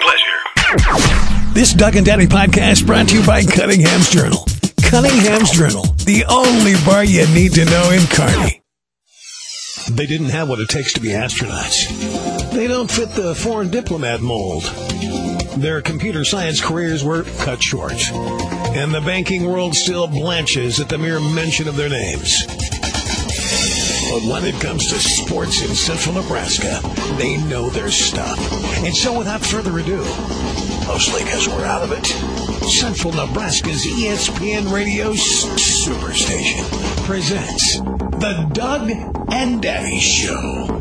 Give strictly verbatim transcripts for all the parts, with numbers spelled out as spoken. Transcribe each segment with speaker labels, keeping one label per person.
Speaker 1: pleasure. This Doug and Daddy podcast brought to you by Cunningham's Journal. Cunningham's Journal, the only bar you need to know in Kearney. They didn't have what it takes to be astronauts. They don't fit the foreign diplomat mold. Their computer science careers were cut short. And the banking world still blanches at the mere mention of their names. But when it comes to sports in central Nebraska, they know their stuff. And so without further ado, mostly because we're out of it, Central Nebraska's E S P N Radio Superstation presents The Doug and Daddy Show.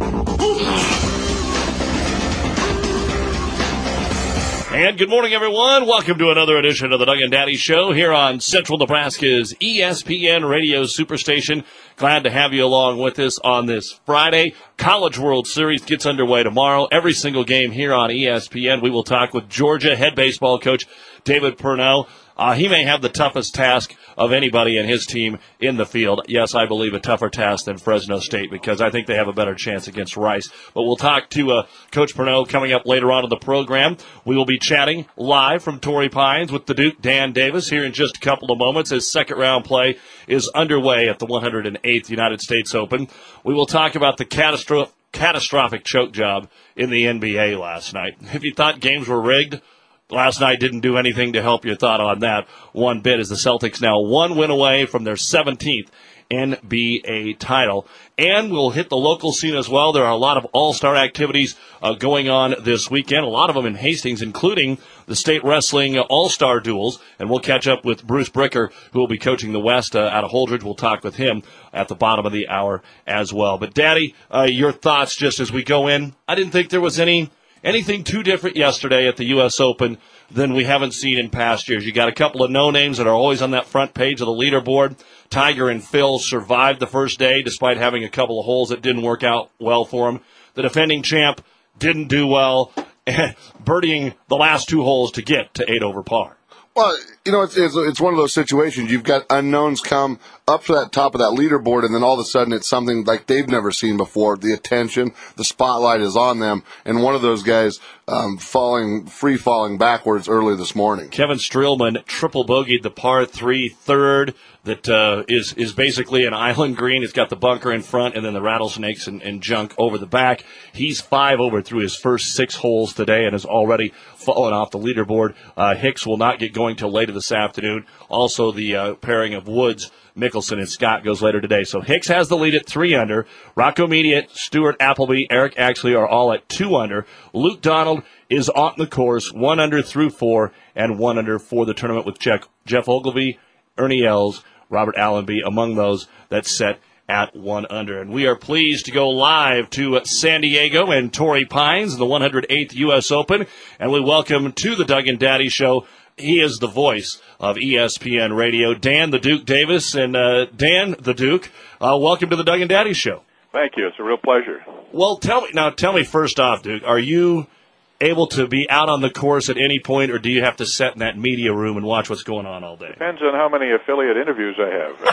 Speaker 2: And good morning, everyone. Welcome to another edition of the Doug and Daddy Show here on Central Nebraska's E S P N Radio Superstation. Glad to have you along with us on this Friday. College World Series gets underway tomorrow. Every single game here on E S P N. We will talk with Georgia head baseball coach David Purnell. Uh, he may have the toughest task of anybody in his team in the field. Yes, I believe a tougher task than Fresno State because I think they have a better chance against Rice. But we'll talk to uh, Coach Purnell coming up later on in the program. We will be chatting live from Torrey Pines with the Duke, Dan Davis, here in just a couple of moments as second-round play is underway at the one hundred eighth United States Open. We will talk about the catastrophic catastrophic choke job in the N B A last night. If you thought games were rigged, last night didn't do anything to help your thought on that one bit, as the Celtics now one win away from their seventeenth N B A title. And we'll hit the local scene as well. There are a lot of all-star activities uh, going on this weekend, a lot of them in Hastings, including the state wrestling all-star duels. And we'll catch up with Bruce Bricker, who will be coaching the West uh, out of Holdridge. We'll talk with him at the bottom of the hour as well. But, Daddy, uh, your thoughts just as we go in. I didn't think there was any anything too different yesterday at the U S Open than we haven't seen in past years. You got a couple of no-names that are always on that front page of the leaderboard. Tiger and Phil survived the first day despite having a couple of holes that didn't work out well for them. The defending champ didn't do well, birdieing the last two holes to get to eight over par.
Speaker 3: Well, you know, it's, it's it's one of those situations. You've got unknowns come up to that top of that leaderboard, and then all of a sudden it's something like they've never seen before. The attention, the spotlight is on them, and one of those guys um, falling, free falling backwards early this morning.
Speaker 2: Kevin Streelman triple bogeyed the par three third that uh, is is basically an island green. It's got the bunker in front and then the rattlesnakes and, and junk over the back. He's five over through his first six holes today and has already fallen off the leaderboard. Uh, Hicks will not get going till later this afternoon. Also, the uh, pairing of Woods, Mickelson, and Scott goes later today. So Hicks has the lead at three under. Rocco Mediate, Stuart Appleby, Eric Axley are all at two under. Luke Donald is on the course, one under through four, and one under for the tournament with Jeff, Jeff Ogilvy, Ernie Els, Robert Allenby among those that set at one under. And we are pleased to go live to San Diego and Torrey Pines, the one hundred eighth U S Open. And we welcome to the Doug and Daddy Show. He is the voice of E S P N Radio, Dan the Duke Davis. And uh, Dan the Duke, uh, welcome to the Doug and Daddy Show.
Speaker 4: Thank you. It's a real pleasure.
Speaker 2: Well, tell me now. Tell me first off, Duke, are you able to be out on the course at any point, or do you have to sit in that media room and watch what's going on all day?
Speaker 4: Depends on how many affiliate interviews I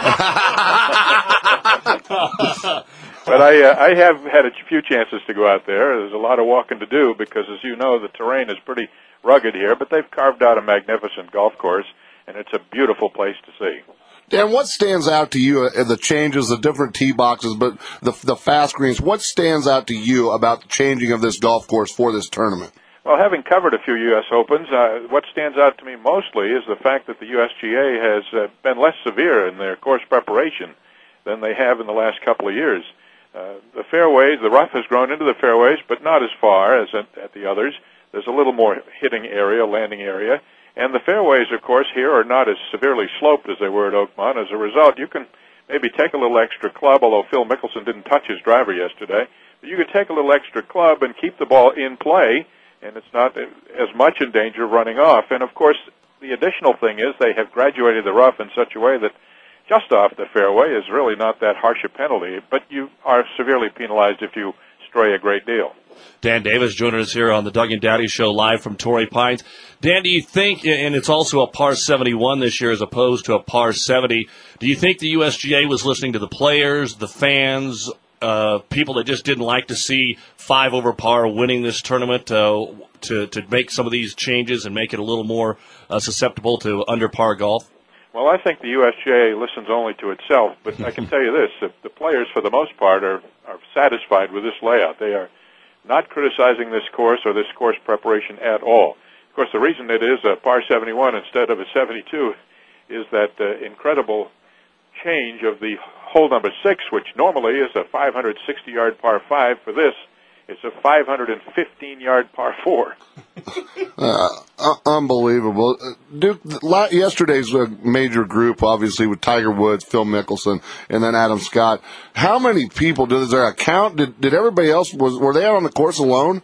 Speaker 4: have. But I, uh, I have had a few chances to go out there. There's a lot of walking to do because, as you know, the terrain is pretty rugged here, but they've carved out a magnificent golf course, and it's a beautiful place to see.
Speaker 3: Dan, what stands out to you, uh, the changes, the different tee boxes, but the the fast greens, what stands out to you about the changing of this golf course for this tournament?
Speaker 4: Well, having covered a few U S Opens, uh, what stands out to me mostly is the fact that the U S G A has uh, been less severe in their course preparation than they have in the last couple of years. Uh, the fairways, the rough has grown into the fairways, but not as far as at, at the others. There's a little more hitting area, landing area. And the fairways, of course, here are not as severely sloped as they were at Oakmont. As a result, you can maybe take a little extra club, although Phil Mickelson didn't touch his driver yesterday. But you could take a little extra club and keep the ball in play, and it's not as much in danger of running off. And, of course, the additional thing is they have graduated the rough in such a way that just off the fairway is really not that harsh a penalty, but you are severely penalized if you stray a great deal.
Speaker 2: Dan Davis joining us here on the Doug and Daddy Show live from Torrey Pines. Dan, do you think, and it's also a par seventy-one this year as opposed to a par seventy, do you think the U S G A was listening to the players, the fans, uh, people that just didn't like to see five over par winning this tournament uh, to to make some of these changes and make it a little more uh, susceptible to under par golf?
Speaker 4: Well, I think the U S G A listens only to itself, but I can tell you this, that the players, for the most part, are, are satisfied with this layout. They are not criticizing this course or this course preparation at all. Of course, the reason it is a par seventy-one instead of a seventy-two is that uh, incredible change of the hole number six, which normally is a five hundred sixty yard par five. For this, it's a five hundred fifteen yard par four.
Speaker 3: Uh, uh, unbelievable. Uh, Duke, la- yesterday's uh, major group, obviously, with Tiger Woods, Phil Mickelson, and then Adam Scott. How many people, did, is there a count? Did, did everybody else, was were they out on the course alone?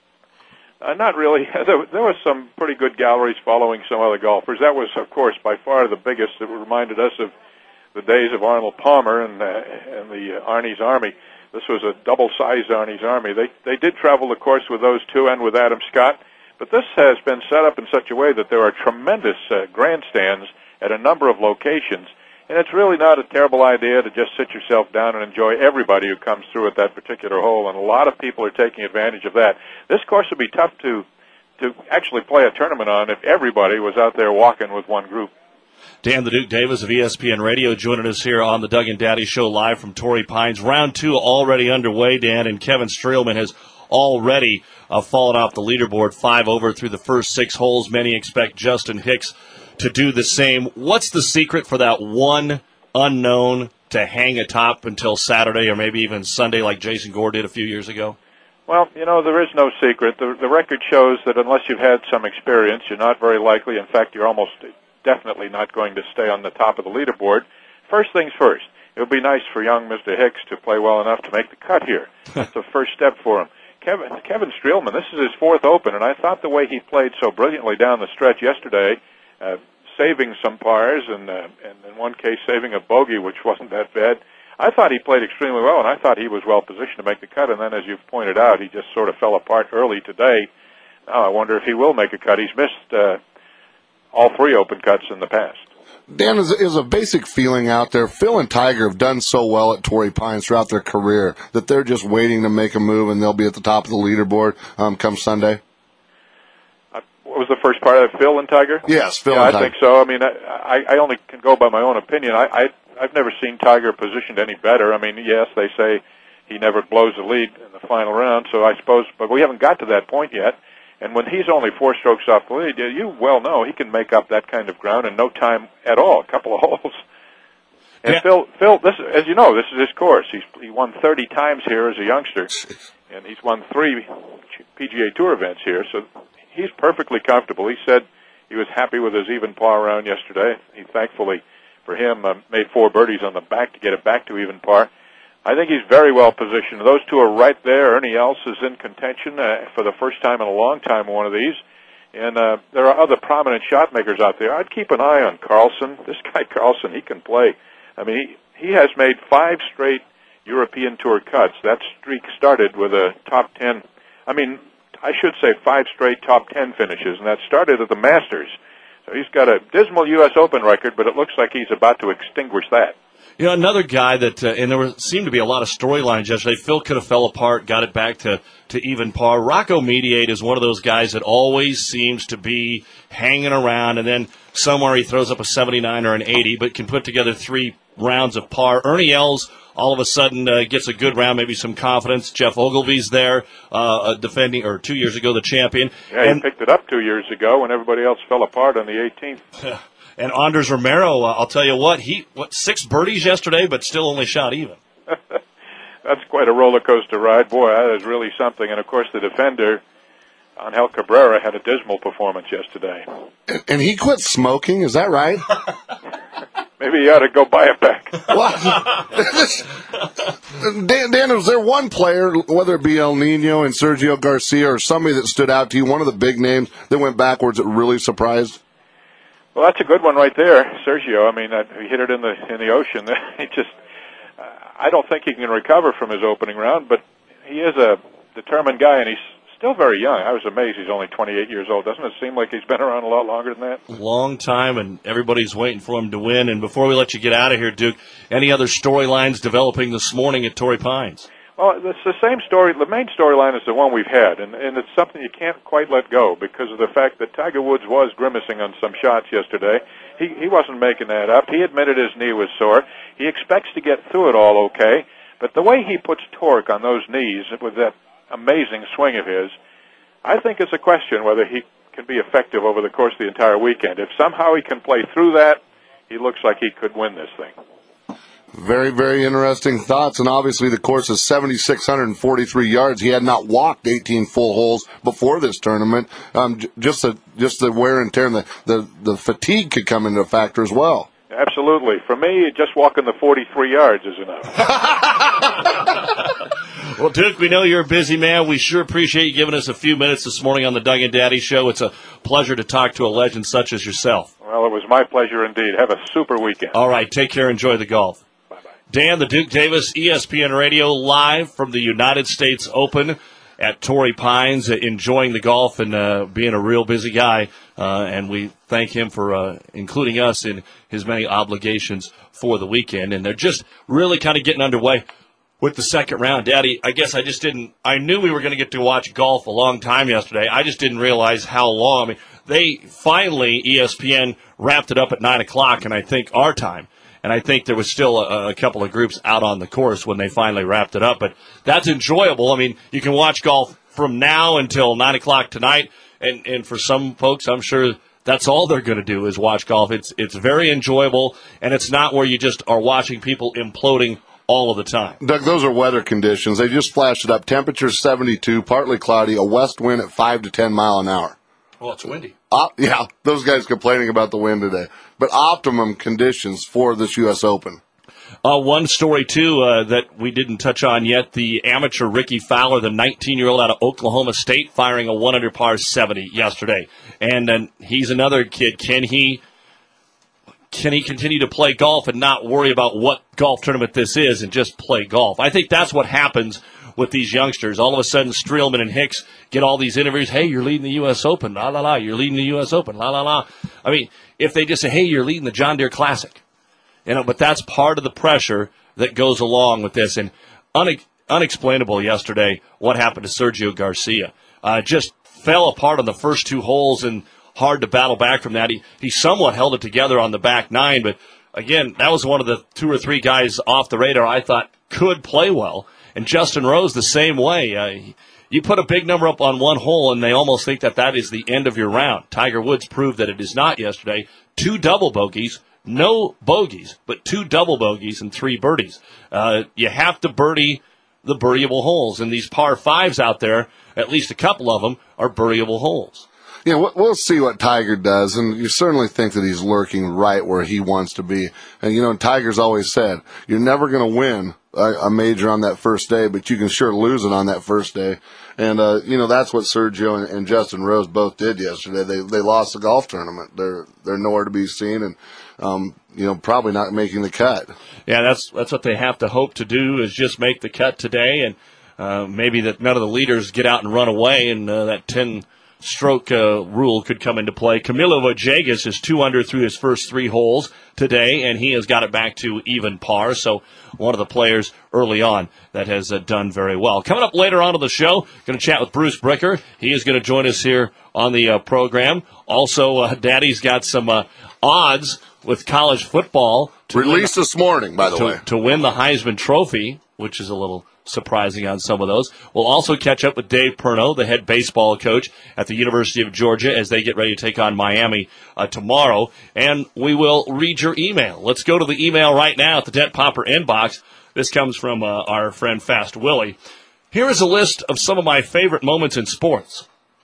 Speaker 4: Uh, not really. There, there was some pretty good galleries following some other golfers. That was, of course, by far the biggest. It reminded us of the days of Arnold Palmer and, uh, and the uh, Arnie's Army. This was a double-sized Arnie's Army. They they did travel the course with those two and with Adam Scott, but this has been set up in such a way that there are tremendous uh, grandstands at a number of locations, and it's really not a terrible idea to just sit yourself down and enjoy everybody who comes through at that particular hole, and a lot of people are taking advantage of that. This course would be tough to to actually play a tournament on if everybody was out there walking with one group.
Speaker 2: Dan the Duke Davis of E S P N Radio joining us here on the Doug and Daddy Show live from Torrey Pines. Round two already underway, Dan, and Kevin Streelman has already uh, fallen off the leaderboard, five over through the first six holes. Many expect Justin Hicks to do the same. What's the secret for that one unknown to hang atop until Saturday or maybe even Sunday like Jason Gore did a few years ago?
Speaker 4: Well, you know, there is no secret. The, the record shows that unless you've had some experience, you're not very likely. In fact, you're almost definitely not going to stay on the top of the leaderboard. First things first, it would be nice for young Mister Hicks to play well enough to make the cut here. That's the first step for him. Kevin, Kevin Streelman, this is his fourth Open, and I thought the way he played so brilliantly down the stretch yesterday, uh, saving some pars and, uh, and in one case saving a bogey, which wasn't that bad, I thought he played extremely well, and I thought he was well positioned to make the cut, and then as you've pointed out, he just sort of fell apart early today. Now I wonder if he will make a cut. He's missed uh, all three Open cuts in the past.
Speaker 3: Dan, is, is a basic feeling out there. Phil and Tiger have done so well at Torrey Pines throughout their career that they're just waiting to make a move and they'll be at the top of the leaderboard um, come Sunday.
Speaker 4: Uh, what was the first part of it, Phil and Tiger?
Speaker 3: Yes, Phil
Speaker 4: yeah,
Speaker 3: and
Speaker 4: I
Speaker 3: Tiger.
Speaker 4: think so. I mean, I, I only can go by my own opinion. I, I, I've never seen Tiger positioned any better. I mean, yes, they say he never blows the lead in the final round, so I suppose, but we haven't got to that point yet. And when he's only four strokes off the lead, you well know he can make up that kind of ground in no time at all, a couple of holes. And
Speaker 2: yeah.
Speaker 4: Phil, Phil, this, as you know, this is his course. He's he won thirty times here as a youngster, and he's won three P G A Tour events here, so he's perfectly comfortable. He said he was happy with his even par round yesterday. He thankfully, for him, uh, made four birdies on the back to get it back to even par. I think he's very well positioned. Those two are right there. Ernie Els is in contention uh, for the first time in a long time in one of these. And uh, there are other prominent shot makers out there. I'd keep an eye on Carlson. This guy Carlson, he can play. I mean, he, he has made five straight European Tour cuts. That streak started with a top ten. I mean, I should say five straight top ten finishes, and that started at the Masters. So he's got a dismal U S Open record, but it looks like he's about to extinguish that.
Speaker 2: You know, another guy that, uh, and there were, seemed to be a lot of storylines yesterday. Phil could have fell apart, got it back to, to even par. Rocco Mediate is one of those guys that always seems to be hanging around, and then somewhere he throws up a seventy-nine or an eighty, but can put together three rounds of par. Ernie Els all of a sudden uh, gets a good round, maybe some confidence. Jeff Ogilvy's there, uh, defending, or two years ago, the champion.
Speaker 4: Yeah, he and, picked it up two years ago when everybody else fell apart on the eighteenth.
Speaker 2: And Anders Romero, uh, I'll tell you what, he what six birdies yesterday, but still only shot even.
Speaker 4: That's quite a roller coaster ride. Boy, that is really something. And, of course, the defender, Angel Cabrera, had a dismal performance yesterday.
Speaker 3: And, and he quit smoking, is that right?
Speaker 4: Maybe he ought to go buy it back.
Speaker 3: Dan, Dan, was there one player, whether it be El Nino and Sergio Garcia or somebody that stood out to you, one of the big names that went backwards that really surprised?
Speaker 4: Well, that's a good one right there, Sergio. I mean, uh, he hit it in the in the ocean. He just, uh, I don't think he can recover from his opening round, but he is a determined guy, and he's still very young. I was amazed he's only twenty-eight years old. Doesn't it seem like he's been around a lot longer than that?
Speaker 2: Long time, and everybody's waiting for him to win. And before we let you get out of here, Duke, any other storylines developing this morning at Torrey Pines?
Speaker 4: Well, it's the same story. The main storyline is the one we've had, and, and it's something you can't quite let go because of the fact that Tiger Woods was grimacing on some shots yesterday. He, he wasn't making that up. He admitted his knee was sore. He expects to get through it all okay, but the way he puts torque on those knees with that amazing swing of his, I think it's a question whether he can be effective over the course of the entire weekend. If somehow he can play through that, he looks like he could win this thing.
Speaker 3: Very, very interesting thoughts. And obviously the course is seven thousand six hundred forty-three yards. He had not walked eighteen full holes before this tournament. Um, j- just the just the wear and tear and the, the, the fatigue could come into a factor as well.
Speaker 4: Absolutely. For me, just walking the forty-three yards is enough.
Speaker 2: Well, Duke, we know you're a busy man. We sure appreciate you giving us a few minutes this morning on the Doug and Daddy Show. It's a pleasure to talk to a legend such as yourself.
Speaker 4: Well, it was my pleasure indeed. Have a super weekend.
Speaker 2: All right. Take care. Enjoy the golf. Dan, the Duke Davis, E S P N Radio, live from the United States Open at Torrey Pines, uh, enjoying the golf and uh, being a real busy guy. Uh, and we thank him for uh, including us in his many obligations for the weekend. And they're just really kind of getting underway with the second round. Daddy, I guess I just didn't – I knew we were going to get to watch golf a long time yesterday. I just didn't realize how long. I mean, they finally, E S P N, wrapped it up at nine o'clock, and I think our time. And I think there was still a, a couple of groups out on the course when they finally wrapped it up. But that's enjoyable. I mean, you can watch golf from now until nine o'clock tonight. And, and for some folks, I'm sure that's all they're going to do is watch golf. It's it's very enjoyable, and it's not where you just are watching people imploding all of the time.
Speaker 3: Doug, those are weather conditions. They just flashed it up. Temperature seventy-two, partly cloudy, a west wind at five to ten mile an hour.
Speaker 2: Well, it's windy.
Speaker 3: Uh, yeah, those guys complaining about the wind today. But optimum conditions for this U S Open.
Speaker 2: Uh, one story, too, uh, that we didn't touch on yet, the amateur Ricky Fowler, the nineteen-year-old out of Oklahoma State, firing a one under par seventy yesterday. And then he's another kid. Can he can he continue to play golf and not worry about what golf tournament this is and just play golf? I think that's what happens with these youngsters. All of a sudden, Streelman and Hicks get all these interviews. Hey, you're leading the U S Open. La, la, la. You're leading the U S Open. La, la, la. I mean, if they just say, hey, you're leading the John Deere Classic. You know, but that's part of the pressure that goes along with this. And une- unexplainable yesterday what happened to Sergio Garcia. Uh, just fell apart on the first two holes and hard to battle back from that. He, he somewhat held it together on the back nine, but again, that was one of the two or three guys off the radar I thought could play well. And Justin Rose the same way. Uh, you put a big number up on one hole, and they almost think that that is the end of your round. Tiger Woods proved that it is not yesterday. Two double bogeys. No bogeys, but two double bogeys and three birdies. Uh, you have to birdie the birdieable holes. And these par fives out there, at least a couple of them, are birdieable holes.
Speaker 3: Yeah, we'll see what Tiger does, and you certainly think that he's lurking right where he wants to be. And, you know, Tiger's always said, you're never going to win a, a major on that first day, but you can sure lose it on that first day. And, uh, you know, that's what Sergio and, and Justin Rose both did yesterday. They they lost the golf tournament. They're they're nowhere to be seen, and, um, you know, probably not making the cut.
Speaker 2: Yeah, that's that's what they have to hope to do is just make the cut today, and uh, maybe that none of the leaders get out and run away, and uh, that ten stroke uh, rule could come into play. Camilo Villegas is two under through his first three holes today, and he has got it back to even par. So one of the players early on that has uh, done very well. Coming up later on in the show, going to chat with Bruce Bricker. He is going to join us here on the uh, program. Also, uh, Daddy's got some uh, odds with college football.
Speaker 3: Released this morning, by the
Speaker 2: to,
Speaker 3: way.
Speaker 2: To win the Heisman Trophy, which is a little surprising on some of those. We'll also catch up with Dave Perno, the head baseball coach at the University of Georgia, as they get ready to take on Miami uh, tomorrow. And we will read your email. Let's go to the email right now at the Debt Popper inbox. This comes from uh, our friend Fast Willie. Here is a list of some of my favorite moments in sports.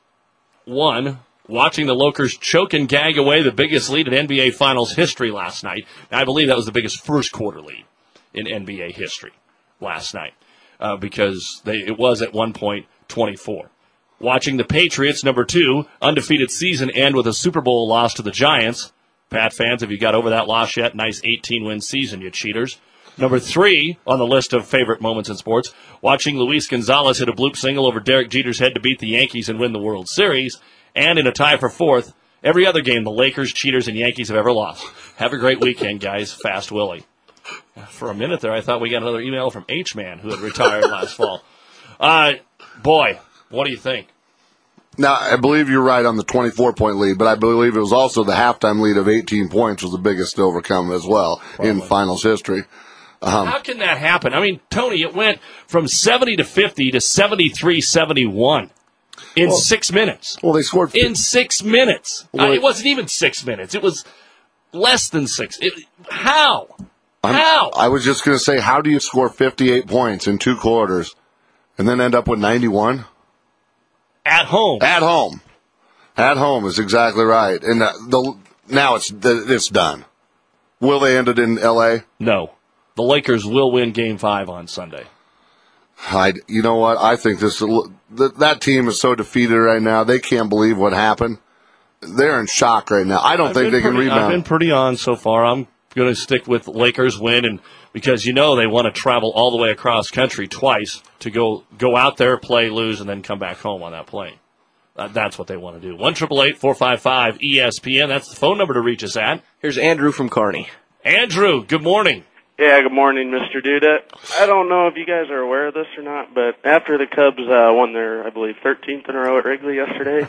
Speaker 2: One, watching the Lokers choke and gag away the biggest lead in N B A Finals history last night. And I believe that was the biggest first quarter lead in N B A history last night. Uh, because they, it was at one point twenty-four. Watching the Patriots, number two, undefeated season end with a Super Bowl loss to the Giants. Pat fans, have you got over that loss yet? Nice eighteen-win season, you cheaters. Number three on the list of favorite moments in sports, watching Luis Gonzalez hit a bloop single over Derek Jeter's head to beat the Yankees and win the World Series. And in a tie for fourth, every other game the Lakers, Cheaters, and Yankees have ever lost. Have a great weekend, guys. Fast Willie. For a minute there, I thought we got another email from H-Man, who had retired last fall. Uh, boy, what do you think?
Speaker 3: Now, I believe you're right on the twenty-four point lead, but I believe it was also the halftime lead of eighteen points was the biggest to overcome as well Probably. in finals history. Um,
Speaker 2: How can that happen? I mean, Tony, it went from seventy to fifty to seventy-three seventy-one in well, six minutes.
Speaker 3: Well, they scored.
Speaker 2: In six minutes.
Speaker 3: Well,
Speaker 2: uh, it wasn't even six minutes. It was less than six. It, how?
Speaker 3: I'm,
Speaker 2: how?
Speaker 3: I was just going to say, how do you score fifty-eight points in two quarters and then end up with ninety-one?
Speaker 2: At home.
Speaker 3: At home. At home is exactly right. And the, the now it's it's done. Will they end it in L A?
Speaker 2: No. The Lakers will win Game Five on Sunday.
Speaker 3: I, you know what? I think this that, that team is so defeated right now. They can't believe what happened. They're in shock right now. I don't
Speaker 2: I've
Speaker 3: think they
Speaker 2: pretty,
Speaker 3: can rebound.
Speaker 2: I've been pretty on so far. I'm going to stick with Lakers win, and because you know they want to travel all the way across country twice to go go out there, play, lose, and then come back home on that plane. Uh, that's what they want to do. one eight eight eight, four five five, E S P N. That's the phone number to reach us at.
Speaker 5: Here's Andrew from Kearney.
Speaker 2: Andrew, good morning.
Speaker 6: Yeah, good morning, Mister Duda. I don't know if you guys are aware of this or not, but after the Cubs uh, won their, I believe, thirteenth in a row at Wrigley yesterday,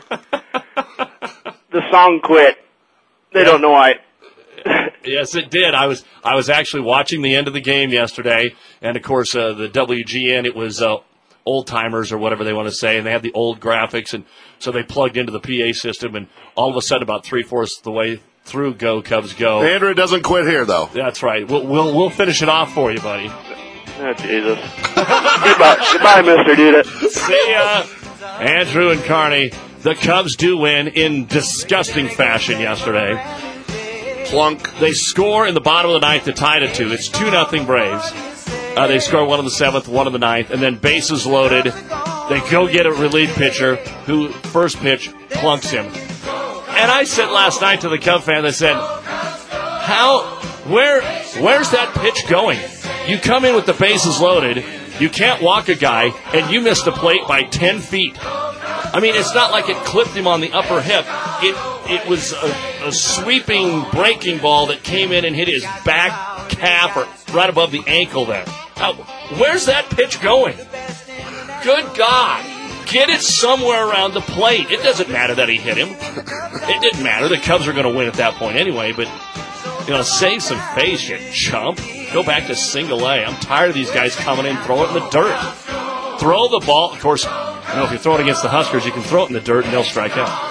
Speaker 6: the song quit. They yeah. don't know why.
Speaker 2: Yes, it did. I was I was actually watching the end of the game yesterday, and of course uh, the W G N, it was uh, old timers or whatever they want to say, and they had the old graphics, and so they plugged into the P A system, and all of a sudden, about three fourths of the way through, Go Cubs Go.
Speaker 3: Andrew doesn't quit here, though.
Speaker 2: That's right. We'll we'll, we'll finish it off for you, buddy.
Speaker 6: Oh, Jesus. Goodbye, Goodbye, Mister Duda.
Speaker 2: See ya, Andrew and Kearney. The Cubs do win in disgusting fashion yesterday.
Speaker 3: Plunk.
Speaker 2: They score in the bottom of the ninth to tie it two. It's two nothing Braves. Uh, they score one in the seventh, one in the ninth, and then bases loaded. They go get a relief pitcher who first pitch plunks him. And I said last night to the Cub fan, I said, "How? Where? Where's that pitch going? You come in with the bases loaded, you can't walk a guy, and you missed the plate by ten feet. I mean, it's not like it clipped him on the upper hip. It it was a, a sweeping breaking ball that came in and hit his back calf or right above the ankle there. Now, where's that pitch going? Good God. Get it somewhere around the plate. It doesn't matter that he hit him. It didn't matter. The Cubs are going to win at that point anyway, but, you know, save some face, you chump. Go back to single A. I'm tired of these guys coming in, throw it in the dirt. Throw the ball. Of course, you know, if you throw it against the Huskers, you can throw it in the dirt and they'll strike out.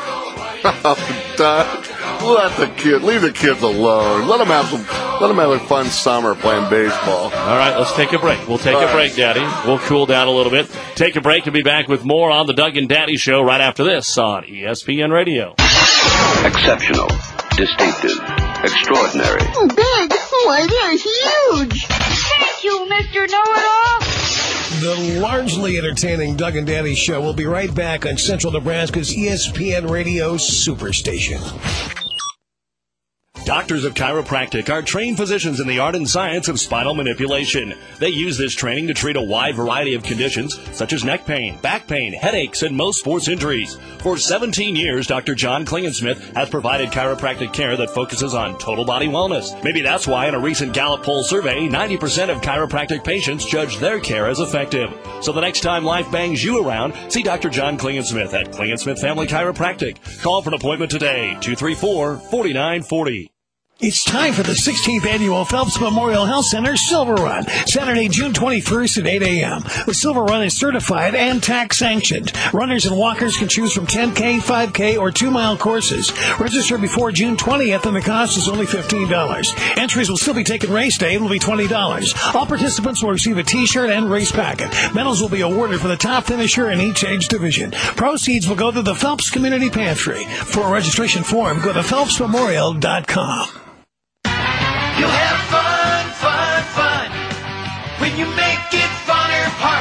Speaker 3: Let the kid, leave the kids alone. Let them have some, let them have a fun summer playing baseball.
Speaker 2: All right, let's take a break. We'll take All a break, right. Daddy. We'll cool down a little bit. Take a break and be back with more on the Doug and Daddy Show right after this on E S P N Radio.
Speaker 7: Exceptional, distinctive, extraordinary.
Speaker 8: Oh, big. Why, they're huge.
Speaker 9: Thank you, Mister Know-It-All.
Speaker 1: The largely entertaining Doug and Daddy Show will be right back on Central Nebraska's E S P N Radio Superstation.
Speaker 10: Doctors of Chiropractic are trained physicians in the art and science of spinal manipulation. They use this training to treat a wide variety of conditions, such as neck pain, back pain, headaches, and most sports injuries. For seventeen years, Doctor John Klingensmith has provided chiropractic care that focuses on total body wellness. Maybe that's why in a recent Gallup poll survey, ninety percent of chiropractic patients judge their care as effective. So the next time life bangs you around, see Doctor John Klingensmith at Klingensmith Family Chiropractic. Call for an appointment today, two three four, four nine four zero.
Speaker 1: It's time for the sixteenth Annual Phelps Memorial Health Center Silver Run, Saturday, June twenty-first at eight a.m. The Silver Run is certified and tax sanctioned. Runners and walkers can choose from ten K, five K, or two-mile courses. Register before June twentieth, and the cost is only fifteen dollars. Entries will still be taken race day. It will be twenty dollars. All participants will receive a T-shirt and race packet. Medals will be awarded for the top finisher in each age division. Proceeds will go to the Phelps Community Pantry. For a registration form, go to phelps memorial dot com.
Speaker 11: You'll have fun, fun, fun when you make it Bonner Park.
Speaker 1: Put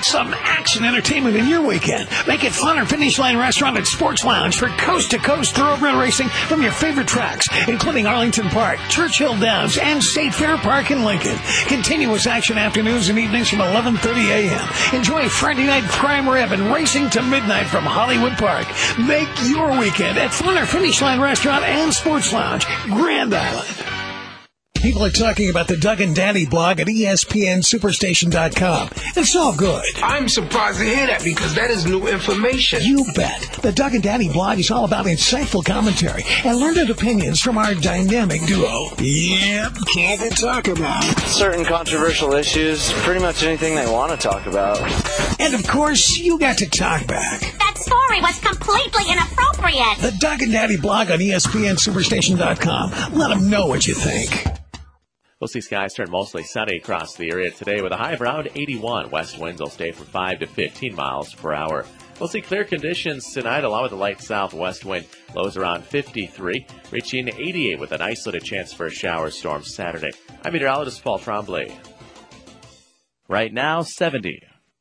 Speaker 1: some action entertainment in your weekend. Make it fun or Finish Line Restaurant and Sports Lounge for coast-to-coast thoroughbred racing from your favorite tracks, including Arlington Park, Churchill Downs, and State Fair Park in Lincoln. Continuous action afternoons and evenings from eleven thirty a.m. Enjoy Friday Night Prime Rib and racing to midnight from Hollywood Park. Make your weekend at Fun or Finish Line Restaurant and Sports Lounge, Grand Island. People are talking about the Doug and Daddy blog at E S P N Superstation dot com. It's all good.
Speaker 5: I'm surprised to hear that because that is new information.
Speaker 1: You bet. The Doug and Daddy blog is all about insightful commentary and learned opinions from our dynamic duo. Yep, can't talk about
Speaker 12: certain controversial issues, pretty much anything they want to talk about.
Speaker 1: And of course, you got to talk back.
Speaker 9: That story was completely inappropriate.
Speaker 1: The Doug and Daddy blog on E S P N Superstation dot com. Let them know what you think.
Speaker 13: We'll see skies turn mostly sunny across the area today with a high of around eighty-one. West winds will stay from five to fifteen miles per hour. We'll see clear conditions tonight along with a light southwest wind. Lows around fifty-three, reaching eighty-eight with an isolated chance for a shower storm Saturday. I'm meteorologist Paul Tremblay. Right now, seventy.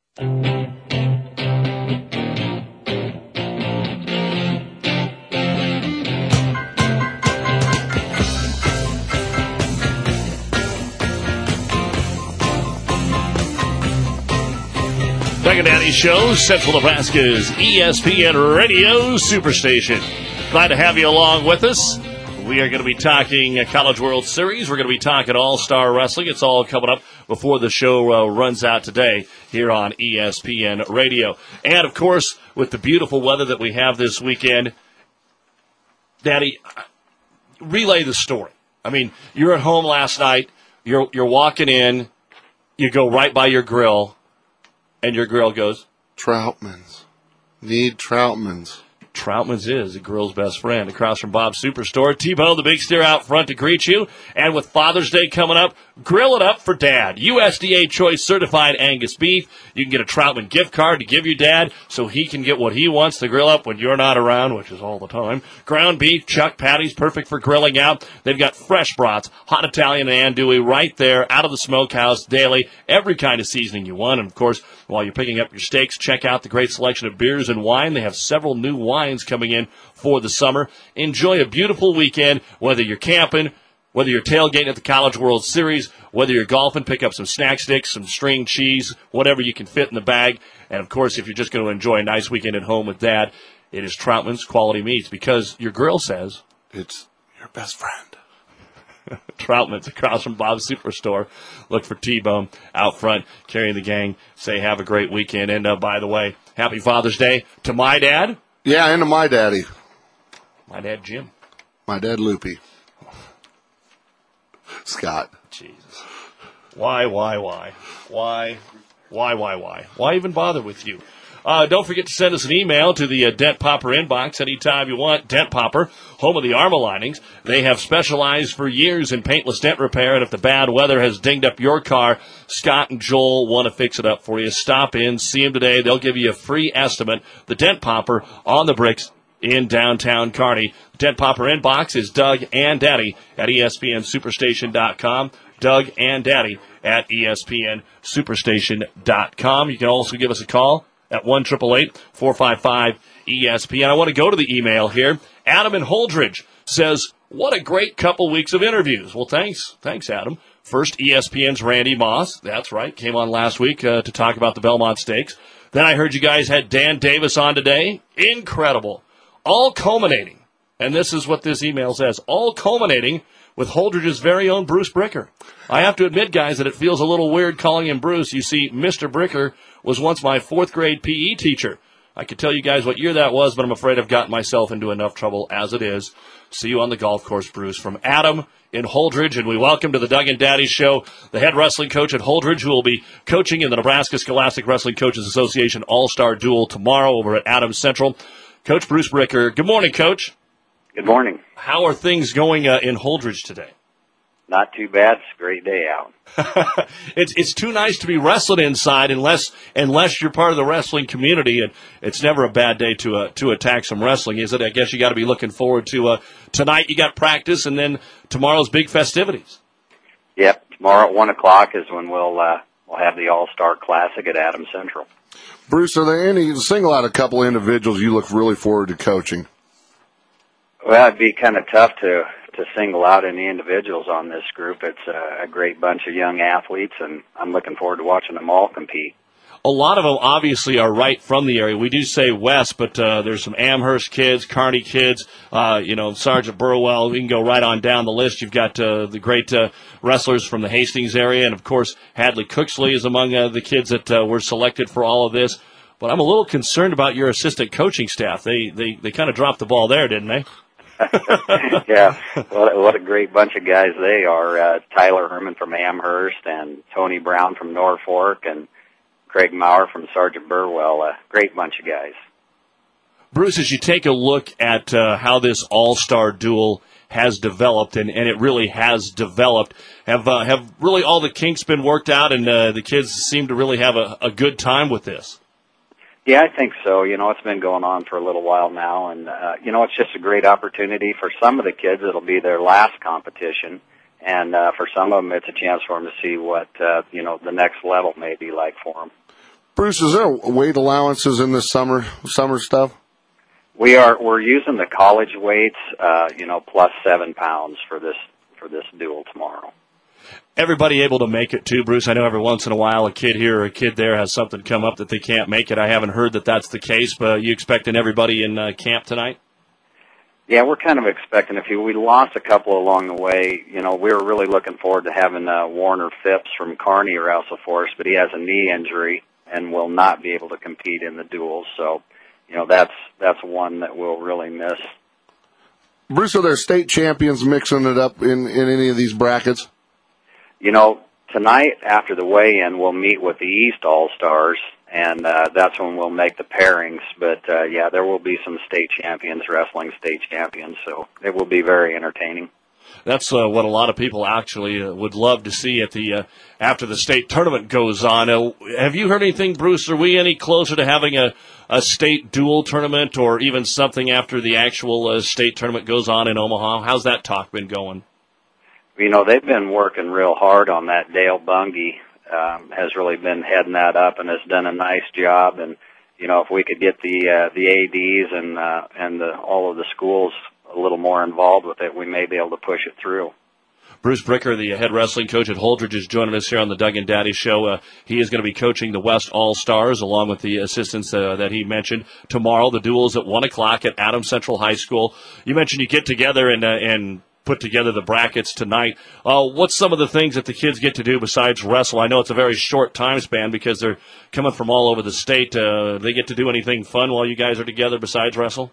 Speaker 2: Doug and Daddy Show, Central Nebraska's E S P N Radio Superstation. Glad to have you along with us. We are going to be talking College World Series. We're going to be talking All-Star Wrestling. It's all coming up before the show uh, runs out today here on E S P N Radio. And, of course, with the beautiful weather that we have this weekend, Daddy, relay the story. I mean, you're at home last night. You're you're walking in. You go right by your grill. And your grill goes?
Speaker 3: Troutman's. Need Troutman's.
Speaker 2: Troutman's is the grill's best friend. Across from Bob's Superstore. T-Bone, the big steer out front to greet you. And with Father's Day coming up, grill it up for Dad. U S D A Choice Certified Angus Beef. You can get a Troutman gift card to give your dad so he can get what he wants to grill up when you're not around, which is all the time. Ground beef, chuck patties, perfect for grilling out. They've got fresh brats, hot Italian and andouille right there out of the smokehouse daily. Every kind of seasoning you want. And, of course, while you're picking up your steaks, check out the great selection of beers and wine. They have several new wines coming in for the summer. Enjoy a beautiful weekend, whether you're camping, whether you're tailgating at the College World Series, whether you're golfing, pick up some snack sticks, some string cheese, whatever you can fit in the bag. And, of course, if you're just going to enjoy a nice weekend at home with Dad, it is Troutman's Quality Meats because your grill says
Speaker 3: it's your best friend.
Speaker 2: Troutman's across from Bob's Superstore. Look for T-Bone out front carrying the gang. Say have a great weekend. And, uh, by the way, happy Father's Day to my dad.
Speaker 3: Yeah, and to my daddy.
Speaker 2: My dad, Jim.
Speaker 3: My dad, Loopy. Scott.
Speaker 2: Jesus. Why, why, why? Why, why, why, why? Why even bother with you? Uh, don't forget to send us an email to the uh, Dent Popper inbox anytime you want. Dent Popper, home of the Armor Linings. They have specialized for years in paintless dent repair, and if the bad weather has dinged up your car, Scott and Joel want to fix it up for you. Stop in, see them today. They'll give you a free estimate. The Dent Popper on the bricks in downtown Kearney. The Dent Popper inbox is Doug and Daddy at E S P N Superstation dot com. Doug and Daddy at E S P N Superstation dot com. You can also give us a call at one eight eight eight, four five five, E S P N. I want to go to the email here. Adam in Holdridge says, what a great couple weeks of interviews. Well, thanks. Thanks, Adam. First, E S P N's Randy Moss. That's right. Came on last week uh, to talk about the Belmont Stakes. Then I heard you guys had Dan Davis on today. Incredible. All culminating, and this is what this email says, all culminating with Holdridge's very own Bruce Bricker. I have to admit, guys, that it feels a little weird calling him Bruce. You see, Mister Bricker was once my fourth grade P E teacher. I could tell you guys what year that was, but I'm afraid I've gotten myself into enough trouble as it is. See you on the golf course, Bruce. From Adam in Holdridge, and we welcome to the Doug and Daddy Show the head wrestling coach at Holdridge, who will be coaching in the Nebraska Scholastic Wrestling Coaches Association All-Star Duel tomorrow over at Adams Central. Coach Bruce Bricker. Good morning, Coach.
Speaker 14: Good morning.
Speaker 2: How are things going uh, in Holdridge today?
Speaker 14: Not too bad. It's a great day out.
Speaker 2: it's it's too nice to be wrestling inside unless unless you're part of the wrestling community, and it's never a bad day to uh, to attack some wrestling, is it? I guess you got to be looking forward to uh, tonight. You got practice, and then tomorrow's big festivities.
Speaker 14: Yep. Tomorrow at one o'clock is when we'll uh, we'll have the All-Star Classic at Adams Central.
Speaker 3: Bruce, are there any, single out a couple individuals you look really forward to coaching?
Speaker 14: Well, it'd be kind of tough to, to single out any individuals on this group. It's a, a great bunch of young athletes, and I'm looking forward to watching them all compete.
Speaker 2: A lot of them obviously are right from the area. We do say West, but uh, there's some Amherst kids, Kearney kids, uh, you know, Sergeant Burwell. We can go right on down the list. You've got uh, the great uh, wrestlers from the Hastings area, and, of course, Hadley Cooksley is among uh, the kids that uh, were selected for all of this. But I'm a little concerned about your assistant coaching staff. They they, they kind of dropped the ball there, didn't they?
Speaker 14: Yeah, what, what a great bunch of guys they are. Uh, Tyler Herman from Amherst and Tony Brown from Norfolk and Craig Maurer from Sergeant Burwell, a great bunch of guys.
Speaker 2: Bruce, as you take a look at uh, how this all-star duel has developed, and, and it really has developed, have uh, have really all the kinks been worked out, and uh, the kids seem to really have a, a good time with this?
Speaker 14: Yeah, I think so. You know, it's been going on for a little while now, and, uh, you know, it's just a great opportunity. For some of the kids, it'll be their last competition. And uh, for some of them, it's a chance for them to see what, uh, you know, the next level may be like for them.
Speaker 3: Bruce, is there weight allowances in this summer summer stuff?
Speaker 14: We are we're using the college weights, uh, you know, plus seven pounds for this for this duel tomorrow.
Speaker 2: Everybody able to make it too, Bruce? I know every once in a while a kid here or a kid there has something come up that they can't make it. I haven't heard that that's the case, but are you expecting everybody in uh, camp tonight?
Speaker 14: Yeah, we're kind of expecting a few. We lost a couple along the way. You know, we were really looking forward to having uh, Warner Phipps from Kearney wrestle for us, but he has a knee injury and will not be able to compete in the duels. So, you know, that's that's one that we'll really miss.
Speaker 3: Bruce, are there state champions mixing it up in, in any of these brackets?
Speaker 14: You know, tonight after the weigh-in, we'll meet with the East All-Stars, and uh, that's when we'll make the pairings. But, uh, yeah, there will be some state champions, wrestling state champions, so it will be very entertaining.
Speaker 2: That's uh, what a lot of people actually uh, would love to see at the uh, after the state tournament goes on. Uh, have you heard anything, Bruce? Are we any closer to having a, a state dual tournament or even something after the actual uh, state tournament goes on in Omaha? How's that talk been going?
Speaker 14: You know, they've been working real hard on that. Dale Bungie um, has really been heading that up and has done a nice job. And, you know, if we could get the uh, the A Ds and uh, and the, all of the schools a little more involved with it, we may be able to push it through.
Speaker 2: Bruce Bricker, the head wrestling coach at Holdridge, is joining us here on the Doug and Daddy Show. Uh, he is going to be coaching the West All-Stars along with the assistants uh, that he mentioned. Tomorrow, the duel is at one o'clock at Adams Central High School. You mentioned you get together and uh, and put together the brackets tonight. Uh, what's some of the things that the kids get to do besides wrestle? I know it's a very short time span because they're coming from all over the state. Uh, they get to do anything fun while you guys are together besides wrestle?